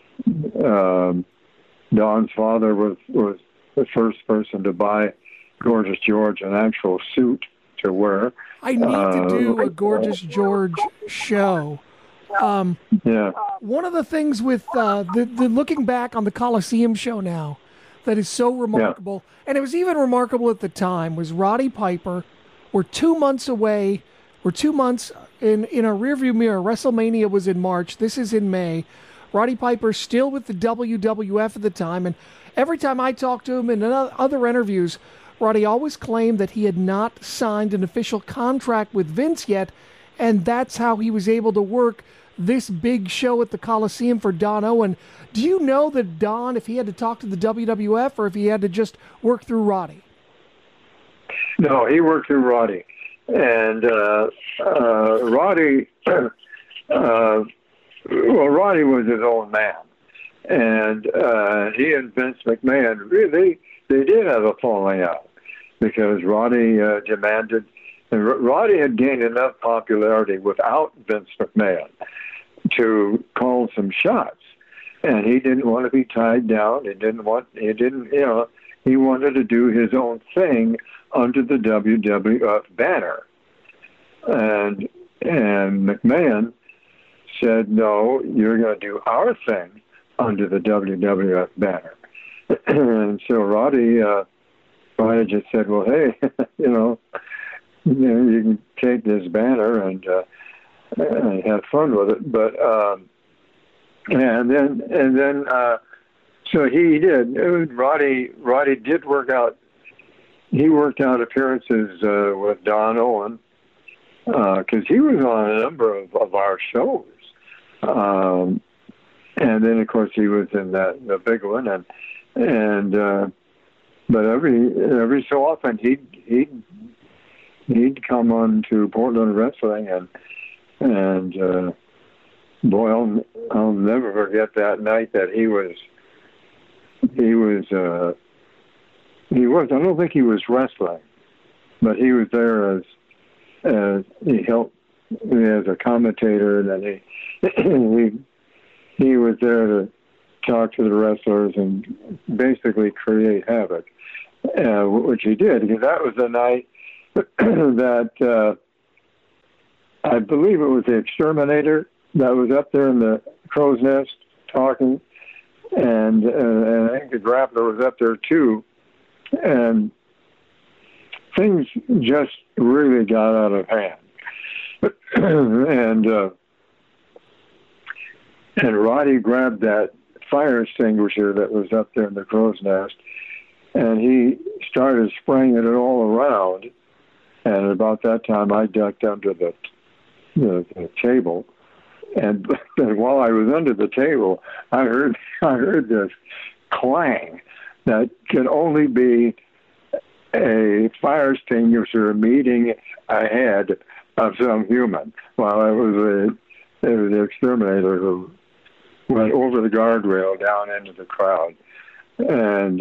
Don's father was the first person to buy Gorgeous George an actual suit to wear. I need to do a Gorgeous George show. Yeah. One of the things with the looking back on the Coliseum show now that is so remarkable, and it was even remarkable at the time, was Roddy Piper. We're 2 months away. We're 2 months in a rearview mirror. WrestleMania was in March. This is in May. Roddy Piper still with the WWF at the time, and every time I talked to him in other interviews, Roddy always claimed that he had not signed an official contract with Vince yet, and that's how he was able to work this big show at the Coliseum for Don Owen. Do you know that Don, if he had to talk to the WWF or if he had to just work through Roddy? No, he worked through Roddy. And Roddy, Roddy was his own man. And he and Vince McMahon, really, they did have a falling out because Roddy demanded, and Roddy had gained enough popularity without Vince McMahon to call some shots. And he didn't want to be tied down. He wanted to do his own thing under the WWF banner. And McMahon said, no, you're going to do our thing under the WWF banner. And so Roddy just said, well, hey, you can take this banner and have fun with it. But so he did. Roddy did work out. He worked out appearances with Don Owen because he was on a number of our shows. And then, of course, he was in the big one, but every so often he'd come on to Portland Wrestling, and boy, I'll never forget that night that he was. I don't think he was wrestling, but he was there as he helped me as a commentator, and then he was there to talk to the wrestlers and basically create havoc, which he did, because that was the night that I believe it was the Exterminator that was up there in the crow's nest talking, and I think the Grappler was up there too, and things just really got out of hand. And Roddy grabbed that fire extinguisher that was up there in the crow's nest, and he started spraying it all around. And about that time, I ducked under the table, and while I was under the table, I heard this clang that could only be a fire extinguisher meeting ahead of some human. While it was the Exterminator who went over the guardrail down into the crowd, and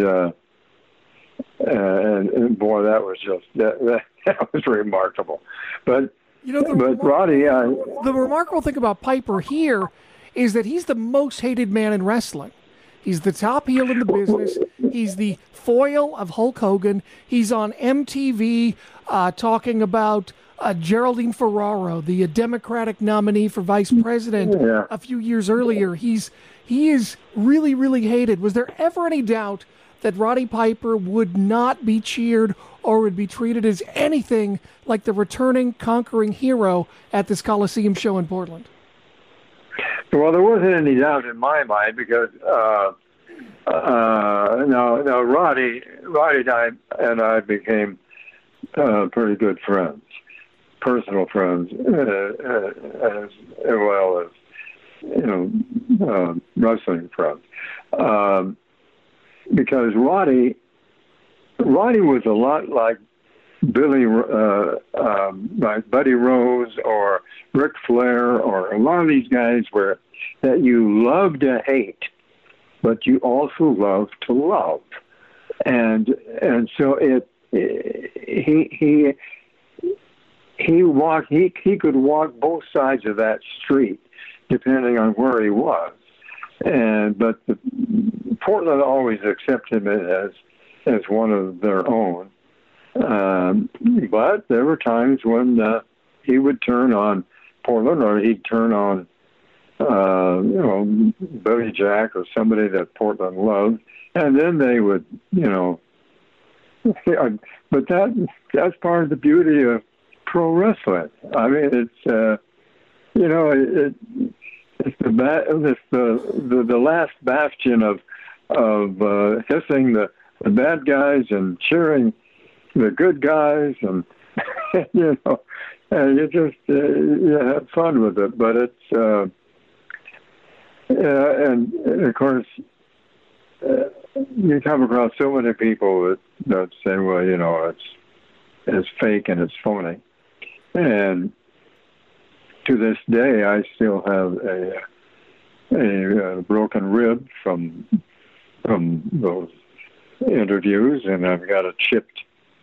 boy, that was just that was remarkable. But Roddy, the remarkable thing about Piper here is that he's the most hated man in wrestling. He's the top heel in the business. He's the foil of Hulk Hogan. He's on MTV talking about Geraldine Ferraro, the Democratic nominee for vice president a few years earlier. He is really, really hated. Was there ever any doubt that Roddy Piper would not be cheered or would be treated as anything like the returning conquering hero at this Coliseum show in Portland? Well, there wasn't any doubt in my mind, because Roddy and I became pretty good friends, personal friends, as well as wrestling friends. Because Roddy was a lot like like Buddy Rose or Ric Flair, or a lot of these guys that you love to hate, but you also love to love, and so he could walk both sides of that street depending on where he was, but Portland always accepted him as one of their own. But there were times when he would turn on Portland, or he'd turn on, Billy Jack or somebody that Portland loved, and then they would, but that's part of the beauty of pro wrestling. I mean, it's, it's the last bastion of hissing the bad guys and cheering the good guys, and and you just you have fun with it. But it's and of course you come across so many people that say, well, it's fake and it's phony, and to this day I still have a broken rib from those interviews, and I've got a chipped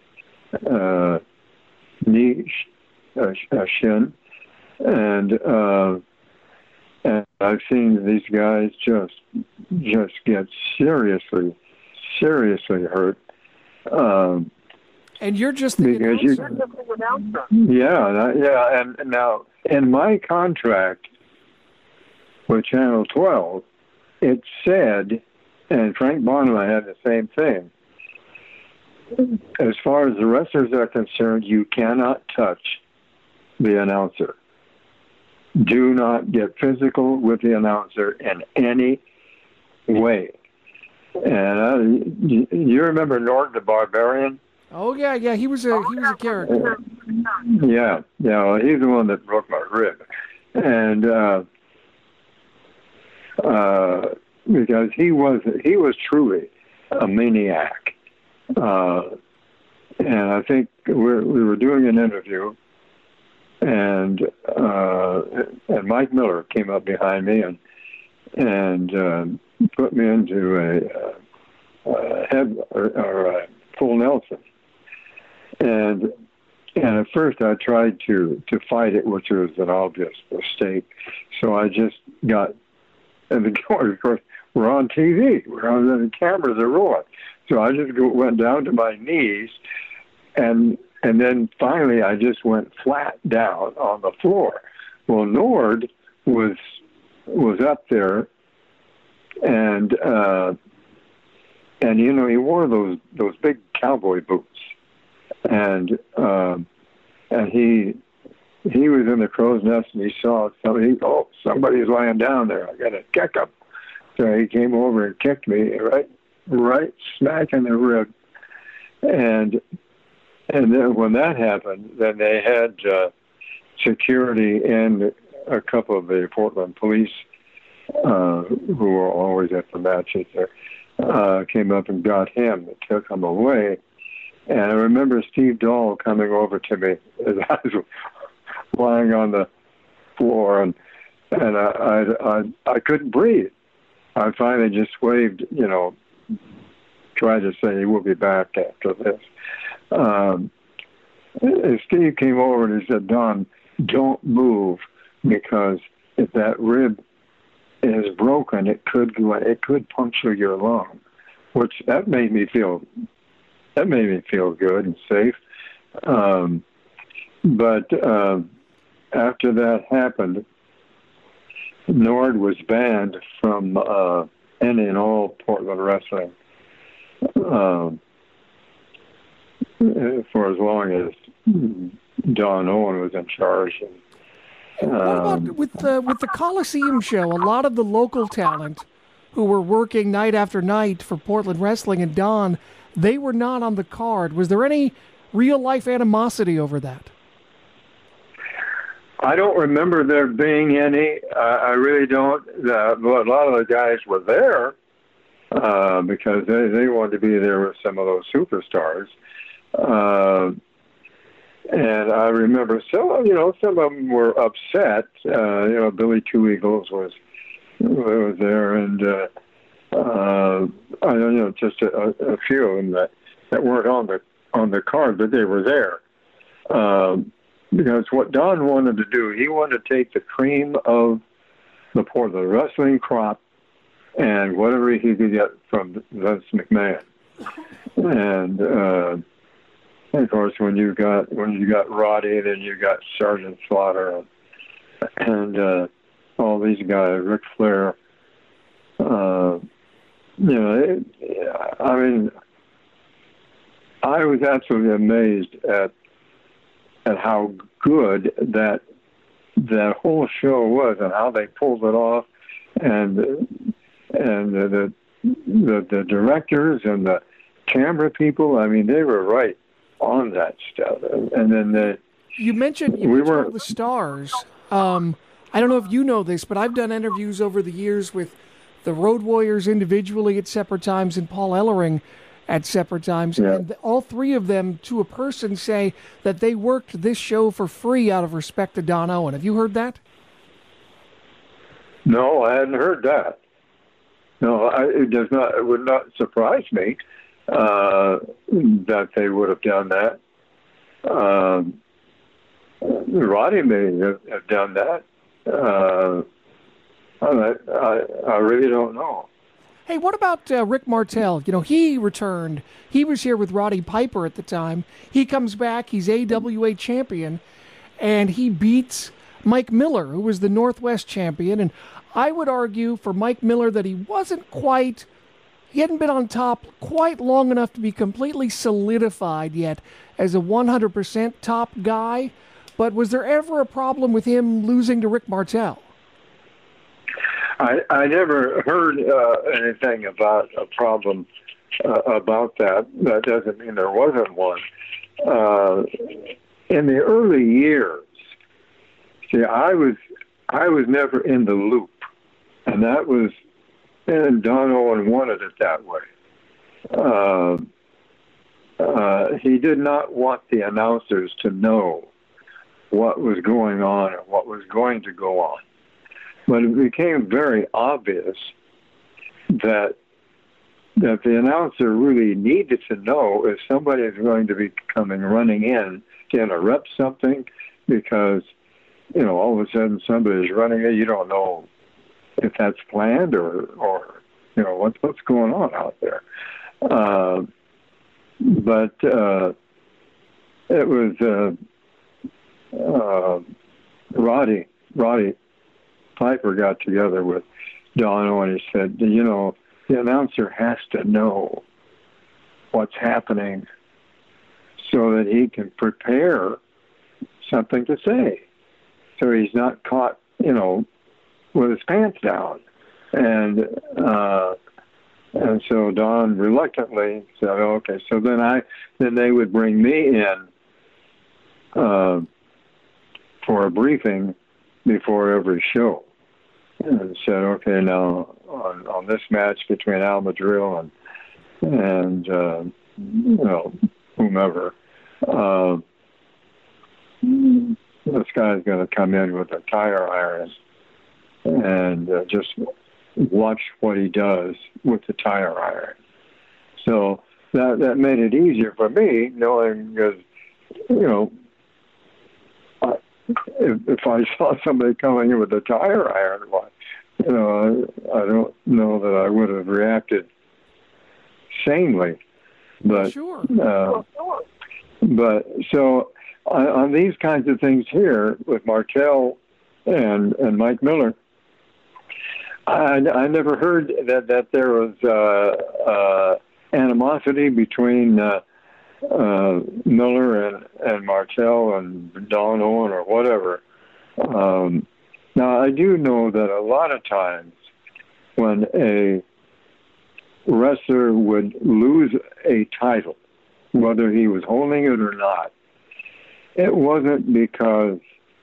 knee, shin, and I've seen these guys just get seriously hurt. And you're just the announcer. Yeah, and now in my contract with Channel 12, it said, and Frank Bonham had the same thing, as far as the wrestlers are concerned, you cannot touch the announcer. Do not get physical with the announcer in any way. And you remember Norton the Barbarian? Oh yeah, he was a character. Yeah, well, he's the one that broke my rib, and because he was truly a maniac, and I think we were doing an interview, and Mike Miller came up behind me and put me into a head or a full Nelson. And And at first I tried to fight it, which was an obvious mistake. So I just got, and the of course, we're on TV. We're on the cameras are rolling. So I just went down to my knees, and then finally I just went flat down on the floor. Well, Nord was up there, and you know, he wore those big cowboy boots, and he was in the crow's nest, and he saw somebody. Oh, somebody's lying down there. I got to kick him. So he came over and kicked me right smack in the rib, and then when that happened, then they had security and a couple of the Portland police who were always at the matches there came up and got him and took him away. And I remember Steve Dahl coming over to me as I was lying on the floor, and I couldn't breathe. I finally just waved, you know, tried to say we'll be back after this. And Steve came over and he said, "Don, don't move, because if that rib is broken, it could puncture your lung," which that made me feel good and safe. But after that happened, Nord was banned from any and all Portland wrestling for as long as Don Owen was in charge. What about with the Coliseum show? A lot of the local talent who were working night after night for Portland Wrestling and Don, they were not on the card. Was there any real-life animosity over that? I don't remember there being any. I really don't. A lot of the guys were there because they wanted to be there with some of those superstars. And I remember some of them were upset. Billy Two Eagles was there, and I don't know, just a few of them that weren't on the card, but they were there. Because what Don wanted to do, he wanted to take the cream of the Portland wrestling crop and whatever he could get from Vince McMahon. And of course, when you got Roddy, then you got Sergeant Slaughter and all these guys, Ric Flair. I mean, I was absolutely amazed at how good that whole show was and how they pulled it off, and the directors and the camera people. I mean, they were right on that stuff. And then you mentioned the stars. I don't know if you know this, but I've done interviews over the years with the Road Warriors individually at separate times and Paul Ellering at separate times. Yeah. And all three of them, to a person, say that they worked this show for free out of respect to Don Owen. Have you heard that? No, I hadn't heard that. No, it would not surprise me that they would have done that. Roddy may have done that. I really don't know. Hey, what about Rick Martel? You know, he returned. He was here with Roddy Piper at the time. He comes back. He's AWA champion, and he beats Mike Miller, who was the Northwest champion. And I would argue for Mike Miller that he hadn't been on top quite long enough to be completely solidified yet as a 100% top guy. But was there ever a problem with him losing to Rick Martel? I never heard anything about a problem about that. That doesn't mean there wasn't one. In the early years, see, I was never in the loop, and that was, and Don Owen wanted it that way. He did not want the announcers to know what was going on and what was going to go on. But it became very obvious that the announcer really needed to know if somebody is going to be coming running in to interrupt something because, all of a sudden somebody's running it. You don't know if that's planned or what's going on out there. But it was Roddy Piper got together with Dono, and he said, the announcer has to know what's happening so that he can prepare something to say, so he's not caught, with his pants down. And so Don reluctantly said, okay. So then they would bring me in for a briefing before every show, and said, okay, now on this match between Al Madril and whomever, this guy's going to come in with a tire iron and just watch what he does with the tire iron. So that made it easier for me, knowing, because, if I saw somebody coming in with a tire iron, I don't know that I would have reacted sanely. But sure. But so on these kinds of things here with Martel and Mike Miller, I never heard that there was animosity between Miller and Martel and Don Owen or whatever. Now, I do know that a lot of times when a wrestler would lose a title, whether he was holding it or not, it wasn't because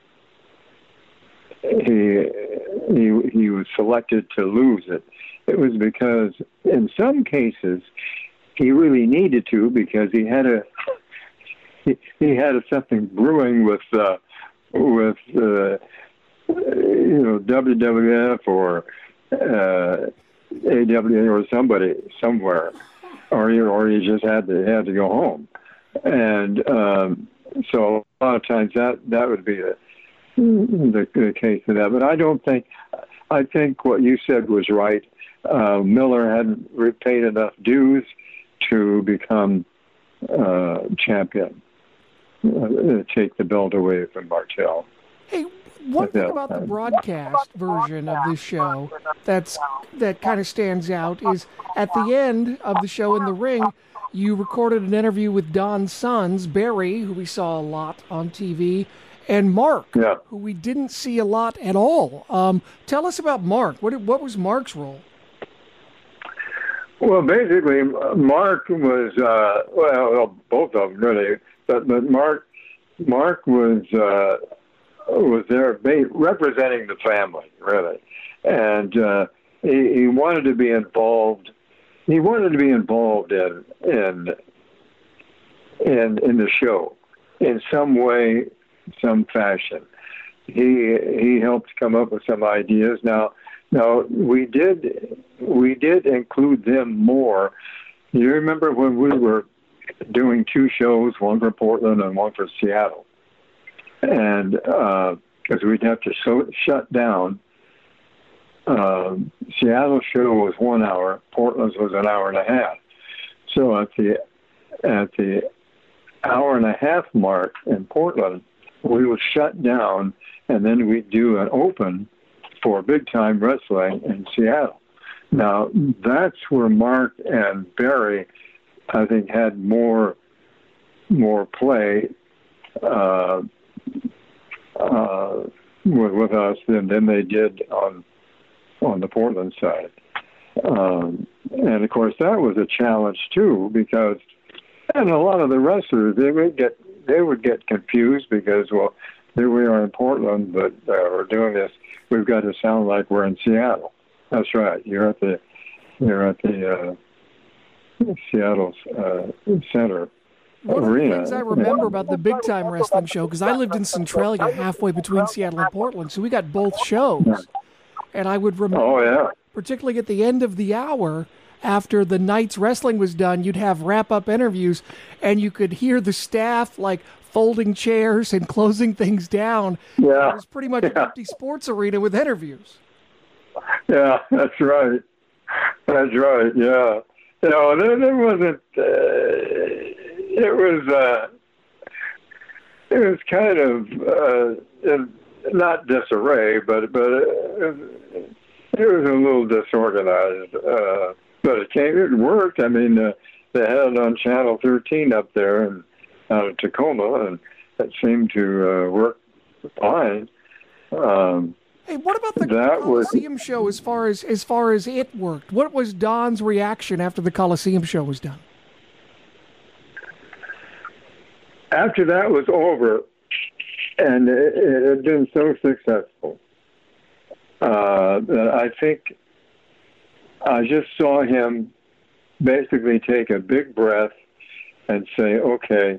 he was selected to lose it. It was because in some cases he really needed to, because he had something brewing with WWF or AWA or somebody somewhere, or he just had to go home. And so a lot of times that would be the case of that. But I think what you said was right. Miller hadn't paid enough dues to become champion, take the belt away from Martel. Hey, one thing about the broadcast version of this show that kind of stands out is at the end of the show in the ring, you recorded an interview with Don's sons, Barry, who we saw a lot on TV, and Mark, who we didn't see a lot at all. Tell us about Mark. What was Mark's role? Well, basically, Mark was both of them really, but Mark was there representing the family really, and he wanted to be involved. He wanted to be involved in the show in some way, some fashion. He helped come up with some ideas. Now we did include them more. You remember when we were doing two shows, one for Portland and one for Seattle, and because we'd have to shut down. Seattle show was 1 hour, Portland's was an hour and a half. So at the hour and a half mark in Portland, we would shut down, and then we'd do an open for big time wrestling in Seattle. Now that's where Mark and Barry, I think, had more play with us than they did on the Portland side. And of course that was a challenge too, because a lot of the wrestlers, they would get confused because, well, here we are in Portland, but we're doing this. We've got to sound like we're in Seattle. That's right. You're at the Seattle's center One arena. of the things I remember about the Big Time Wrestling show, because I lived in Centralia, halfway between Seattle and Portland, so we got both shows. And I would remember, particularly at the end of the hour, after the night's wrestling was done, you'd have wrap-up interviews, and you could hear the staff, like, folding chairs and closing things down. Yeah. It was pretty much an empty sports arena with interviews. Yeah, that's right. That's right, yeah. You know, there wasn't, it was kind of, not disarray, but it was a little disorganized. But it worked. I mean, they had it on Channel 13 up there and out of Tacoma, and it seemed to work fine. Hey, what about the Coliseum show as far as it worked? What was Don's reaction after the Coliseum show was done? After that was over, and it had been so successful, that I think I just saw him basically take a big breath and say, okay,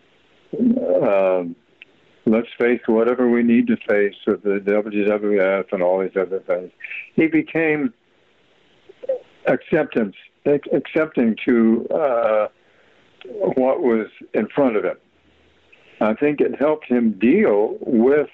let's face whatever we need to face with the WWF and all these other things. He became accepting to what was in front of him. I think it helped him deal with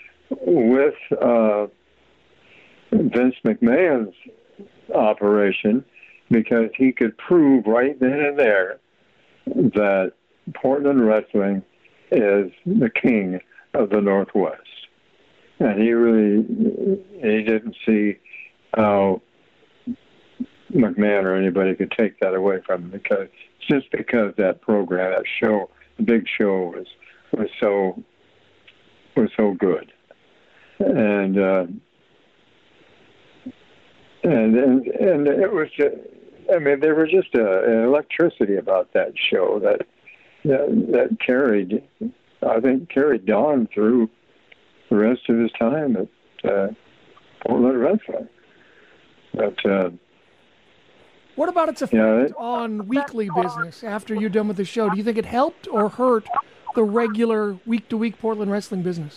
Vince McMahon's operation, because he could prove right then and there that Portland Wrestling is the king of the Northwest. And he didn't see how McMahon or anybody could take that away from him, because that program, that show, the big show was so good. And it was just, I mean, there was just an electricity about that show that carried Don through the rest of his time at Portland Wrestling. But what about its effect on weekly business after you're done with the show? Do you think it helped or hurt the regular week-to-week Portland wrestling business?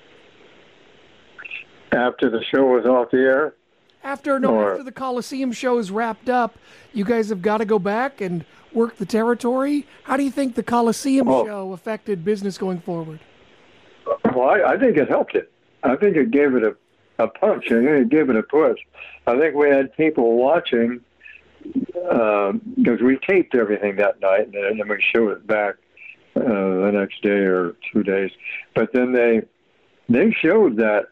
After the show was off the air? After the Coliseum show is wrapped up, you guys have got to go back and work the territory. How do you think the Coliseum show affected business going forward? Well, I think it helped it. I think it gave it a punch, and it gave it a push. I think we had people watching, because we taped everything that night, and then we showed it back the next day or 2 days. But then they showed that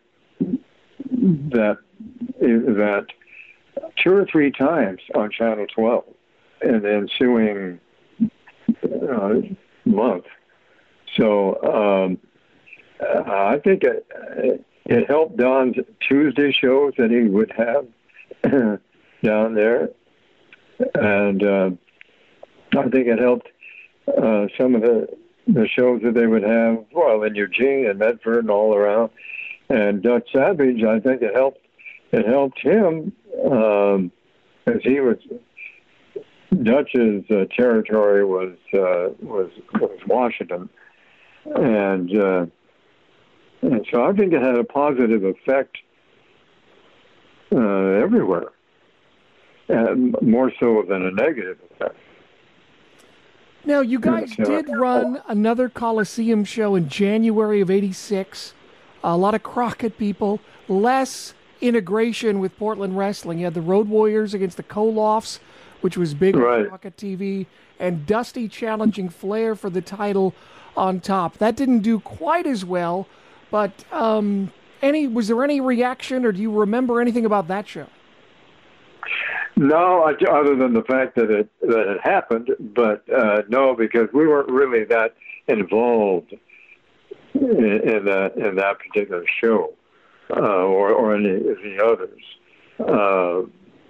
event 2 or 3 times on Channel 12 in the ensuing month. So I think it helped Don's Tuesday shows that he would have down there, and I think it helped some of the shows that they would have, well, in Eugene and Medford and all around. And Dutch Savage, I think it helped him, as he was, Dutch's territory was Washington, and so I think it had a positive effect everywhere, more so than a negative effect. Now, you guys did run another Coliseum show in January of '86. A lot of Crockett people, less integration with Portland wrestling. You had the Road Warriors against the Kolofs, which was big on Crockett TV, and Dusty challenging Flair for the title on top. That didn't do quite as well, but was there any reaction, or do you remember anything about that show? No, other than the fact that it happened, but no, because we weren't really that involved in that particular show, or any of the others.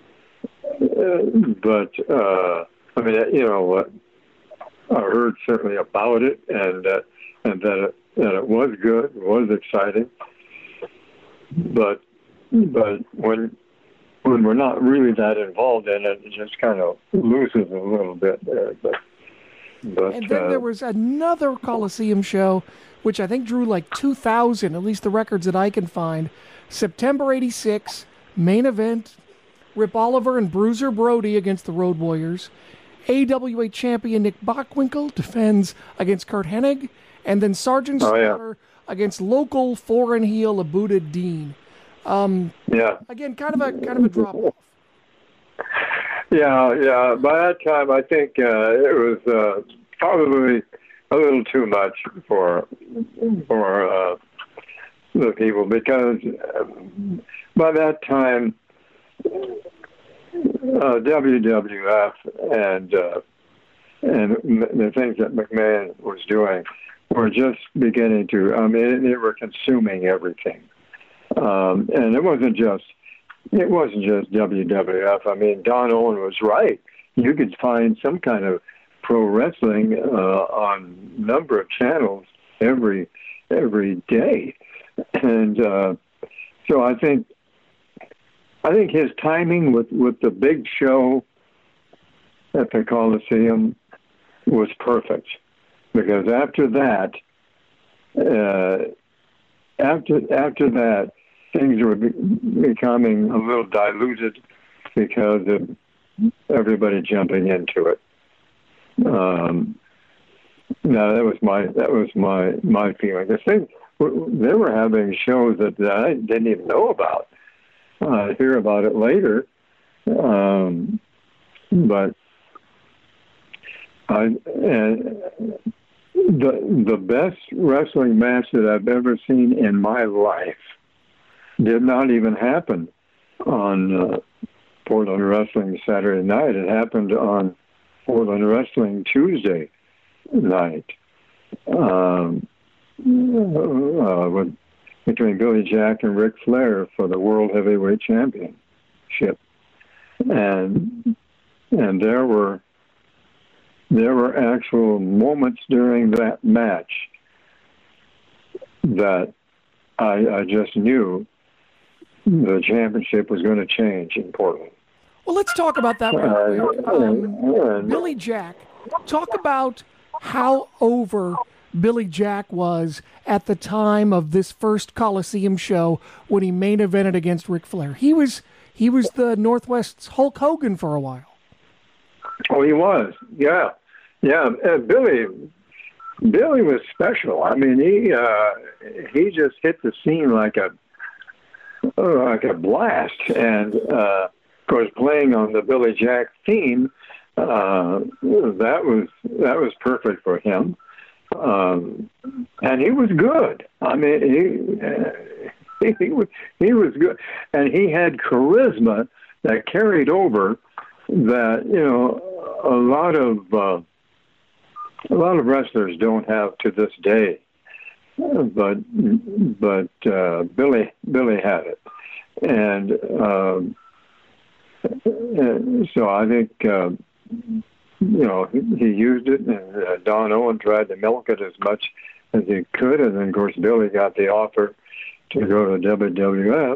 But I mean, you know what? I heard certainly about it, and that it was good, it was exciting. But when we're not really that involved in it, it just kind of loses a little bit there. But and then there was another Coliseum show, which I think drew like 2,000, at least the records that I can find. September '86, main event, Rip Oliver and Bruiser Brody against the Road Warriors. AWA champion Nick Bockwinkel defends against Kurt Hennig. And then Sergeant Slaughter against local foreign heel Abuda Dean. Again, kind of a drop-off. Yeah. By that time, I think it was probably a little too much for the people, because by that time, WWF and the things that McMahon was doing were just beginning to. I mean, they were consuming everything, and it wasn't just WWF. I mean, Don Owen was right. You could find some kind of pro wrestling on a number of channels every day, and so I think his timing with the big show at the Coliseum was perfect, because after that things were becoming a little diluted because of everybody jumping into it. Now that was my feeling. The thing, they were having shows that I didn't even know about. I hear about it later, but the best wrestling match that I've ever seen in my life did not even happen on Portland Wrestling Saturday night. It happened on Portland Wrestling Tuesday night between Billy Jack and Ric Flair for the World Heavyweight Championship, and there were actual moments during that match that I just knew the championship was going to change in Portland. Well, let's talk about that real quick. Billy Jack, talk about how over Billy Jack was at the time of this first Coliseum show when he main evented against Ric Flair. He was the Northwest's Hulk Hogan for a while. Oh, he was. Yeah. Billy was special. I mean, he just hit the scene like a blast, and of course, playing on the Billy Jack theme, that was perfect for him. And he was good. I mean, he was good, and he had charisma that carried over. That a lot of wrestlers don't have to this day, but Billy had it, and so I think he used it, and Don Owen tried to milk it as much as he could, and then of course Billy got the offer to go to WWF,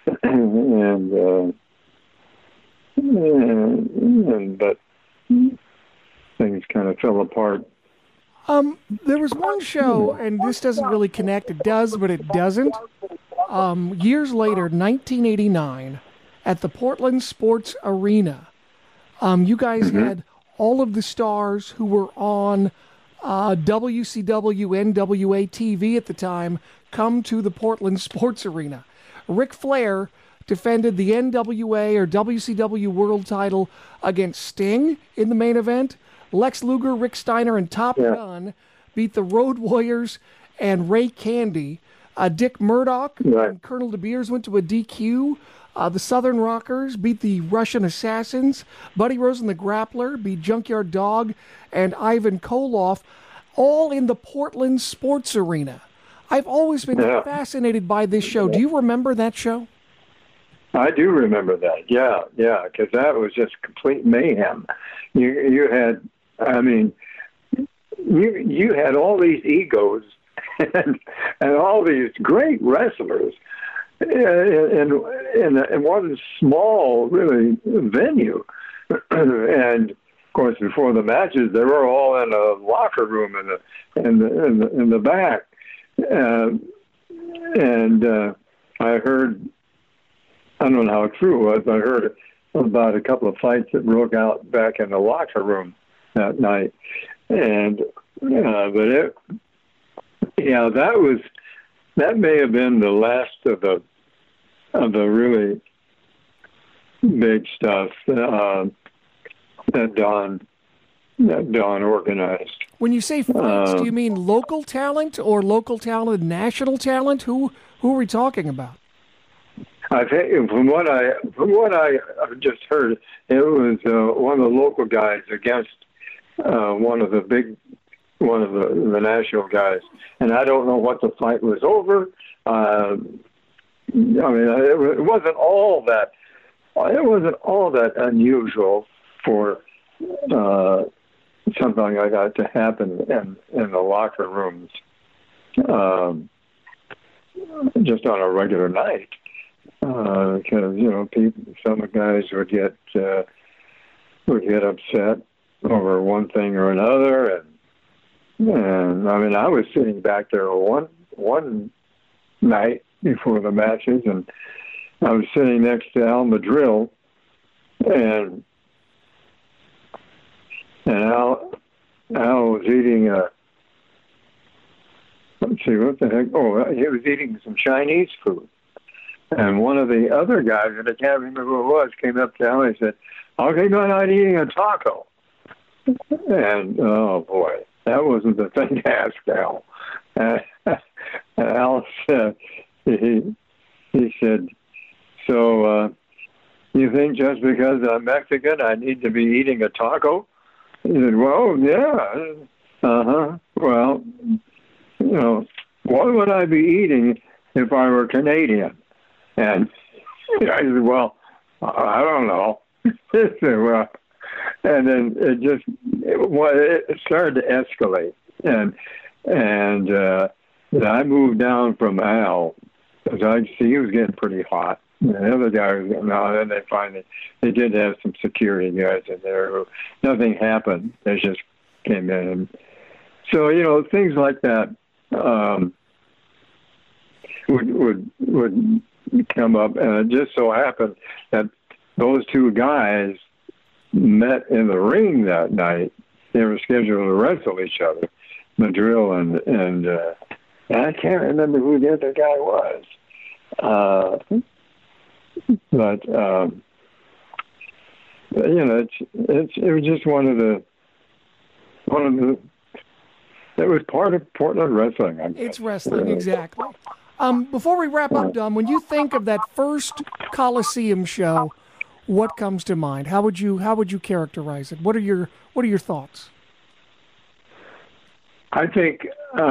but things kind of fell apart. There was one show, and this doesn't really connect. It does, but it doesn't. Years later, 1989, at the Portland Sports Arena, you guys had all of the stars who were on WCW, NWA TV at the time come to the Portland Sports Arena. Ric Flair defended the NWA or WCW World title against Sting in the main event. Lex Luger, Rick Steiner, and Top Gun beat the Road Warriors and Ray Candy. Dick Murdoch and Colonel De Beers went to a DQ. The Southern Rockers beat the Russian Assassins. Buddy Rose and the Grappler beat Junkyard Dog and Ivan Koloff, all in the Portland Sports Arena. I've always been fascinated by this show. Do you remember that show? I do remember that. Yeah, because that was just complete mayhem. You had, I mean, you had all these egos and all these great wrestlers in one small, really, venue. And of course, before the matches, they were all in a locker room in the back. And I heard, I don't know how true it was, I heard about a couple of fights that broke out back in the locker room that night, and that may have been the last of the really big stuff that Don organized. When you say fights, do you mean local talent or local talent, national talent? Who are we talking about? I think from what I just heard, it was one of the local guys against one of the national guys, and I don't know what the fight was over. I mean, it wasn't all that unusual for something like that to happen in the locker rooms, just on a regular night. Because some of the guys would get upset over one thing or another, and I mean, I was sitting back there one night before the matches, and I was sitting next to Al Madrill, and Al was eating let's see, what the heck? Oh, he was eating some Chinese food. And one of the other guys, and I can't remember who it was, came up to Al and said, "Okay, go ahead, eating a taco." And, oh, boy, that wasn't the thing to ask Al. And Al said, he said, "So you think just because I'm Mexican I need to be eating a taco?" He said, "Well, yeah. Well, what would I be eating if I were Canadian?" And I said, "Well, I don't know." He said, "Well," and then it started to escalate, and I moved down from Al because I see he was getting pretty hot. And the other guy was getting out, and then they did have some security guys in there. Nothing happened. They just came in. So things like that would come up, and it just so happened that those two guys met in the ring that night. They were scheduled to wrestle each other, Madrill and I can't remember who the other guy was, but it was just one of the. It was part of Portland wrestling. I guess. It's wrestling, exactly. Before we wrap up, Don, when you think of that first Coliseum show, what comes to mind? How would you characterize it? What are your thoughts? I think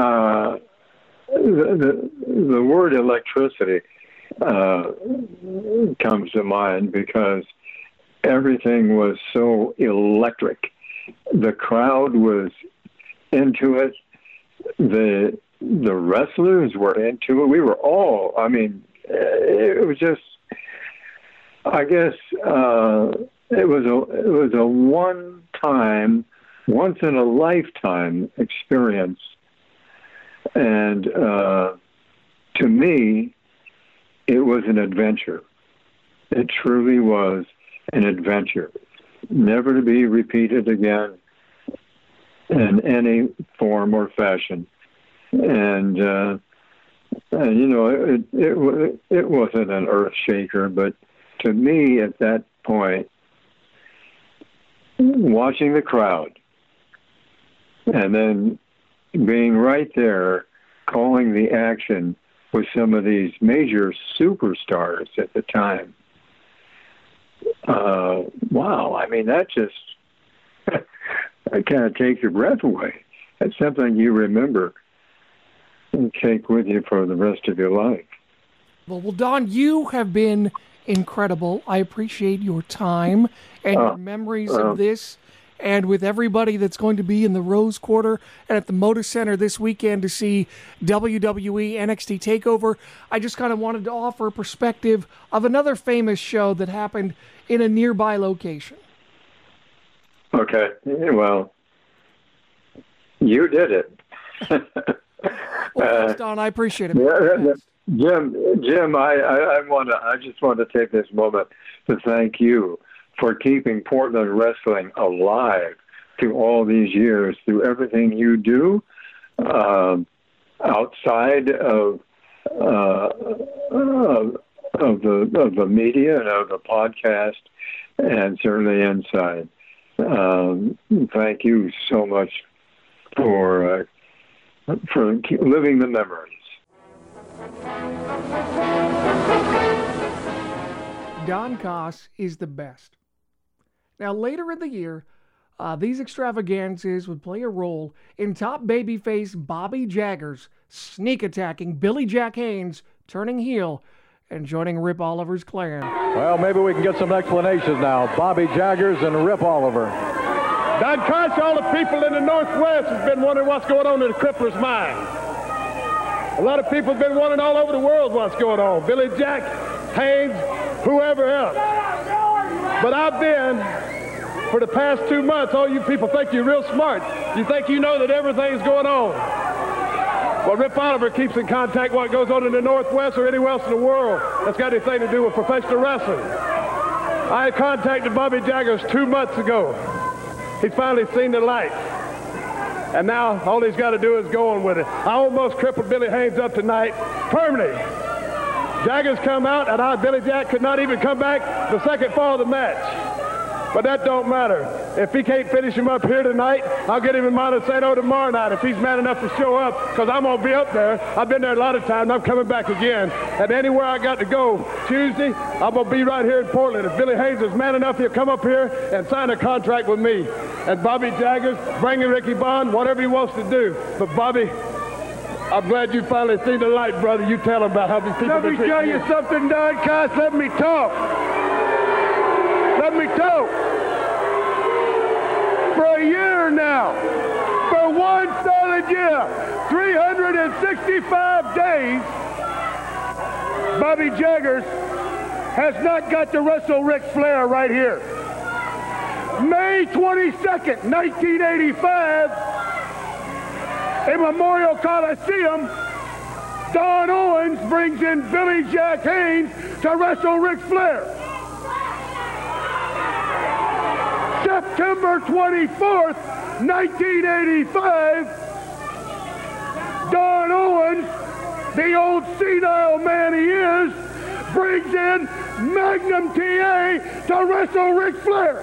the word electricity comes to mind because everything was so electric. The crowd was into it. The wrestlers were into it. We were all, I mean, it was just, I guess, it was a once in a lifetime experience. And to me, it was an adventure. It truly was an adventure, never to be repeated again in any form or fashion. And it wasn't an earth shaker, but to me at that point, watching the crowd and then being right there, calling the action with some of these major superstars at the time. Wow, I mean, that just that kind of takes your breath away. That's something you remember and take with you for the rest of your life. Well, Don, you have been incredible. I appreciate your time and your memories of this, and with everybody that's going to be in the Rose Quarter and at the Moda Center this weekend to see WWE NXT TakeOver. I just kind of wanted to offer a perspective of another famous show that happened in a nearby location. Okay, well, you did it. Well, thanks, Don. I appreciate it. Jim, I just want to take this moment to thank you for keeping Portland wrestling alive through all these years, through everything you do outside of the media and of the podcast, and certainly inside. Thank you so much for living the memories. Don Koss is the best. Now, later in the year, these extravaganzas would play a role in top babyface Bobby Jaggers sneak attacking Billy Jack Haynes, turning heel, and joining Rip Oliver's clan. Well, maybe we can get some explanations now. Bobby Jaggers and Rip Oliver. Don Koss, all the people in the Northwest has been wondering what's going on in the Crippler's mind. A lot of people have been wondering all over the world what's going on. Billy Jack, Haynes, whoever else. But I've been, for the past 2 months, all you people think you're real smart. You think you know that everything's going on. Well, Rip Oliver keeps in contact what goes on in the Northwest or anywhere else in the world that's got anything to do with professional wrestling. I contacted Bobby Jaggers 2 months ago. He's finally seen the light. And now all he's got to do is go on with it. I almost crippled Billy Haynes up tonight permanently. Jaggers come out, and Billy Jack could not even come back the second fall of the match. But that don't matter. If he can't finish him up here tonight, I'll get him in Montesano tomorrow night if he's mad enough to show up, because I'm going to be up there. I've been there a lot of times, and I'm coming back again. And anywhere I got to go Tuesday, I'm going to be right here in Portland. If Billy Haynes is man enough, he'll come up here and sign a contract with me. And Bobby Jaggers, bringing Ricky Bond, whatever he wants to do. But Bobby, I'm glad you finally seen the light, brother. You tell him about how these people. Let me tell you something, Don Koss. Let me talk. Let me talk. For a year now, for one solid year, 365 days, Bobby Jaggers has not got to wrestle Ric Flair right here. May 22nd, 1985, in Memorial Coliseum, Don Owens brings in Billy Jack Haynes to wrestle Ric Flair. September 24th, 1985, Don Owens, the old senile man he is, brings in Magnum TA to wrestle Ric Flair.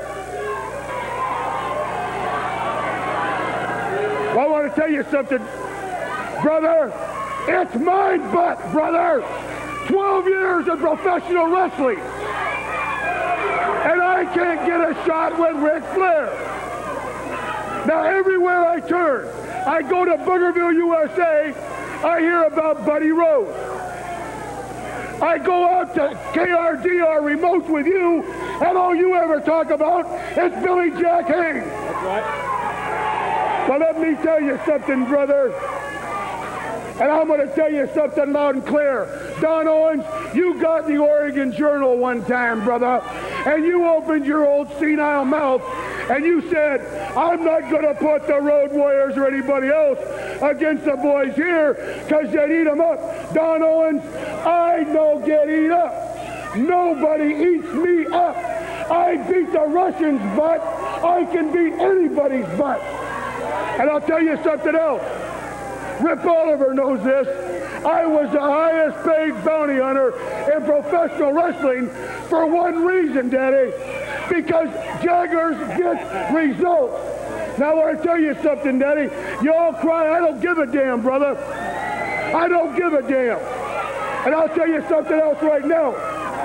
Well, I want to tell you something, brother. It's my butt, brother. 12 years of professional wrestling. And I can't get a shot with Ric Flair. Now, everywhere I turn, I go to Boogerville, USA, I hear about Buddy Rose. I go out to KRDR remotes with you, and all you ever talk about is Billy Jack Haynes. That's right. Well, let me tell you something, brother. And I'm going to tell you something loud and clear. Don Owens, you got the Oregon Journal one time, brother, and you opened your old senile mouth, and you said, I'm not going to put the Road Warriors or anybody else against the boys here because they'd eat them up. Don Owens, I don't get eat up. Nobody eats me up. I beat the Russians' butt. I can beat anybody's butt. And I'll tell you something else. Rip Oliver knows this. I was the highest paid bounty hunter in professional wrestling for one reason, Daddy. Because Jaggers gets results. Now I want to tell you something, Daddy. You all cry, I don't give a damn, brother. I don't give a damn. And I'll tell you something else right now.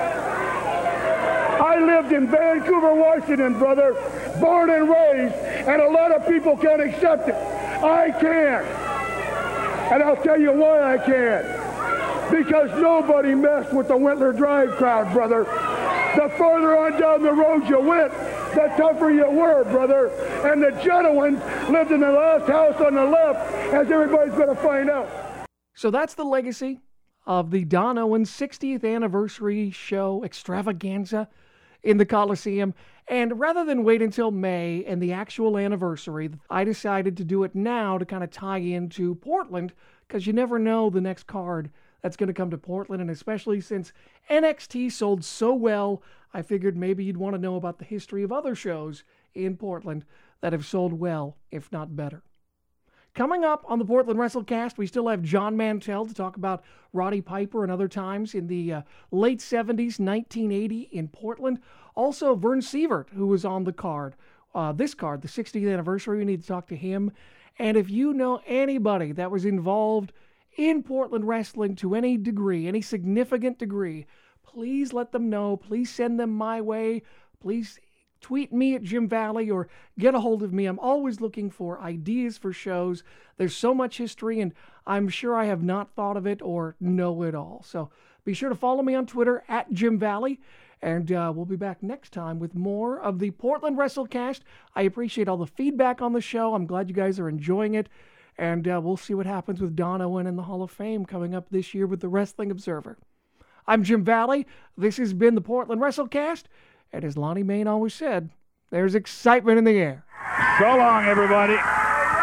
I lived in Vancouver, Washington, brother. Born and raised. And a lot of people can't accept it. I can. And I'll tell you why I can. Because nobody messed with the Wentler Drive crowd, brother. The further on down the road you went, the tougher you were, brother. And the gentlemen lived in the last house on the left, as everybody's going to find out. So that's the legacy of the Don Owens 60th anniversary show extravaganza in the Coliseum. And rather than wait until May and the actual anniversary, I decided to do it now to kind of tie into Portland, because you never know the next card that's going to come to Portland, and especially since NXT sold so well, I figured maybe you'd want to know about the history of other shows in Portland that have sold well, if not better. Coming up on the Portland WrestleCast, we still have John Mantell to talk about Roddy Piper and other times in the late 70s, 1980 in Portland. Also, Vern Sievert, who was on the card, this card, the 60th anniversary. We need to talk to him. And if you know anybody that was involved in Portland wrestling to any degree, any significant degree, please let them know. Please send them my way. Please tweet me at Jim Valley or get a hold of me. I'm always looking for ideas for shows. There's so much history, and I'm sure I have not thought of it or know it all. So be sure to follow me on Twitter at Jim Valley, and we'll be back next time with more of the Portland WrestleCast. I appreciate all the feedback on the show. I'm glad you guys are enjoying it, and we'll see what happens with Don Owen in the Hall of Fame coming up this year with the Wrestling Observer. I'm Jim Valley. This has been the Portland WrestleCast. And as Lonnie Main always said, there's excitement in the air. So long, everybody.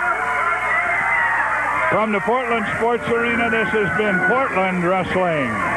From the Portland Sports Arena, this has been Portland Wrestling.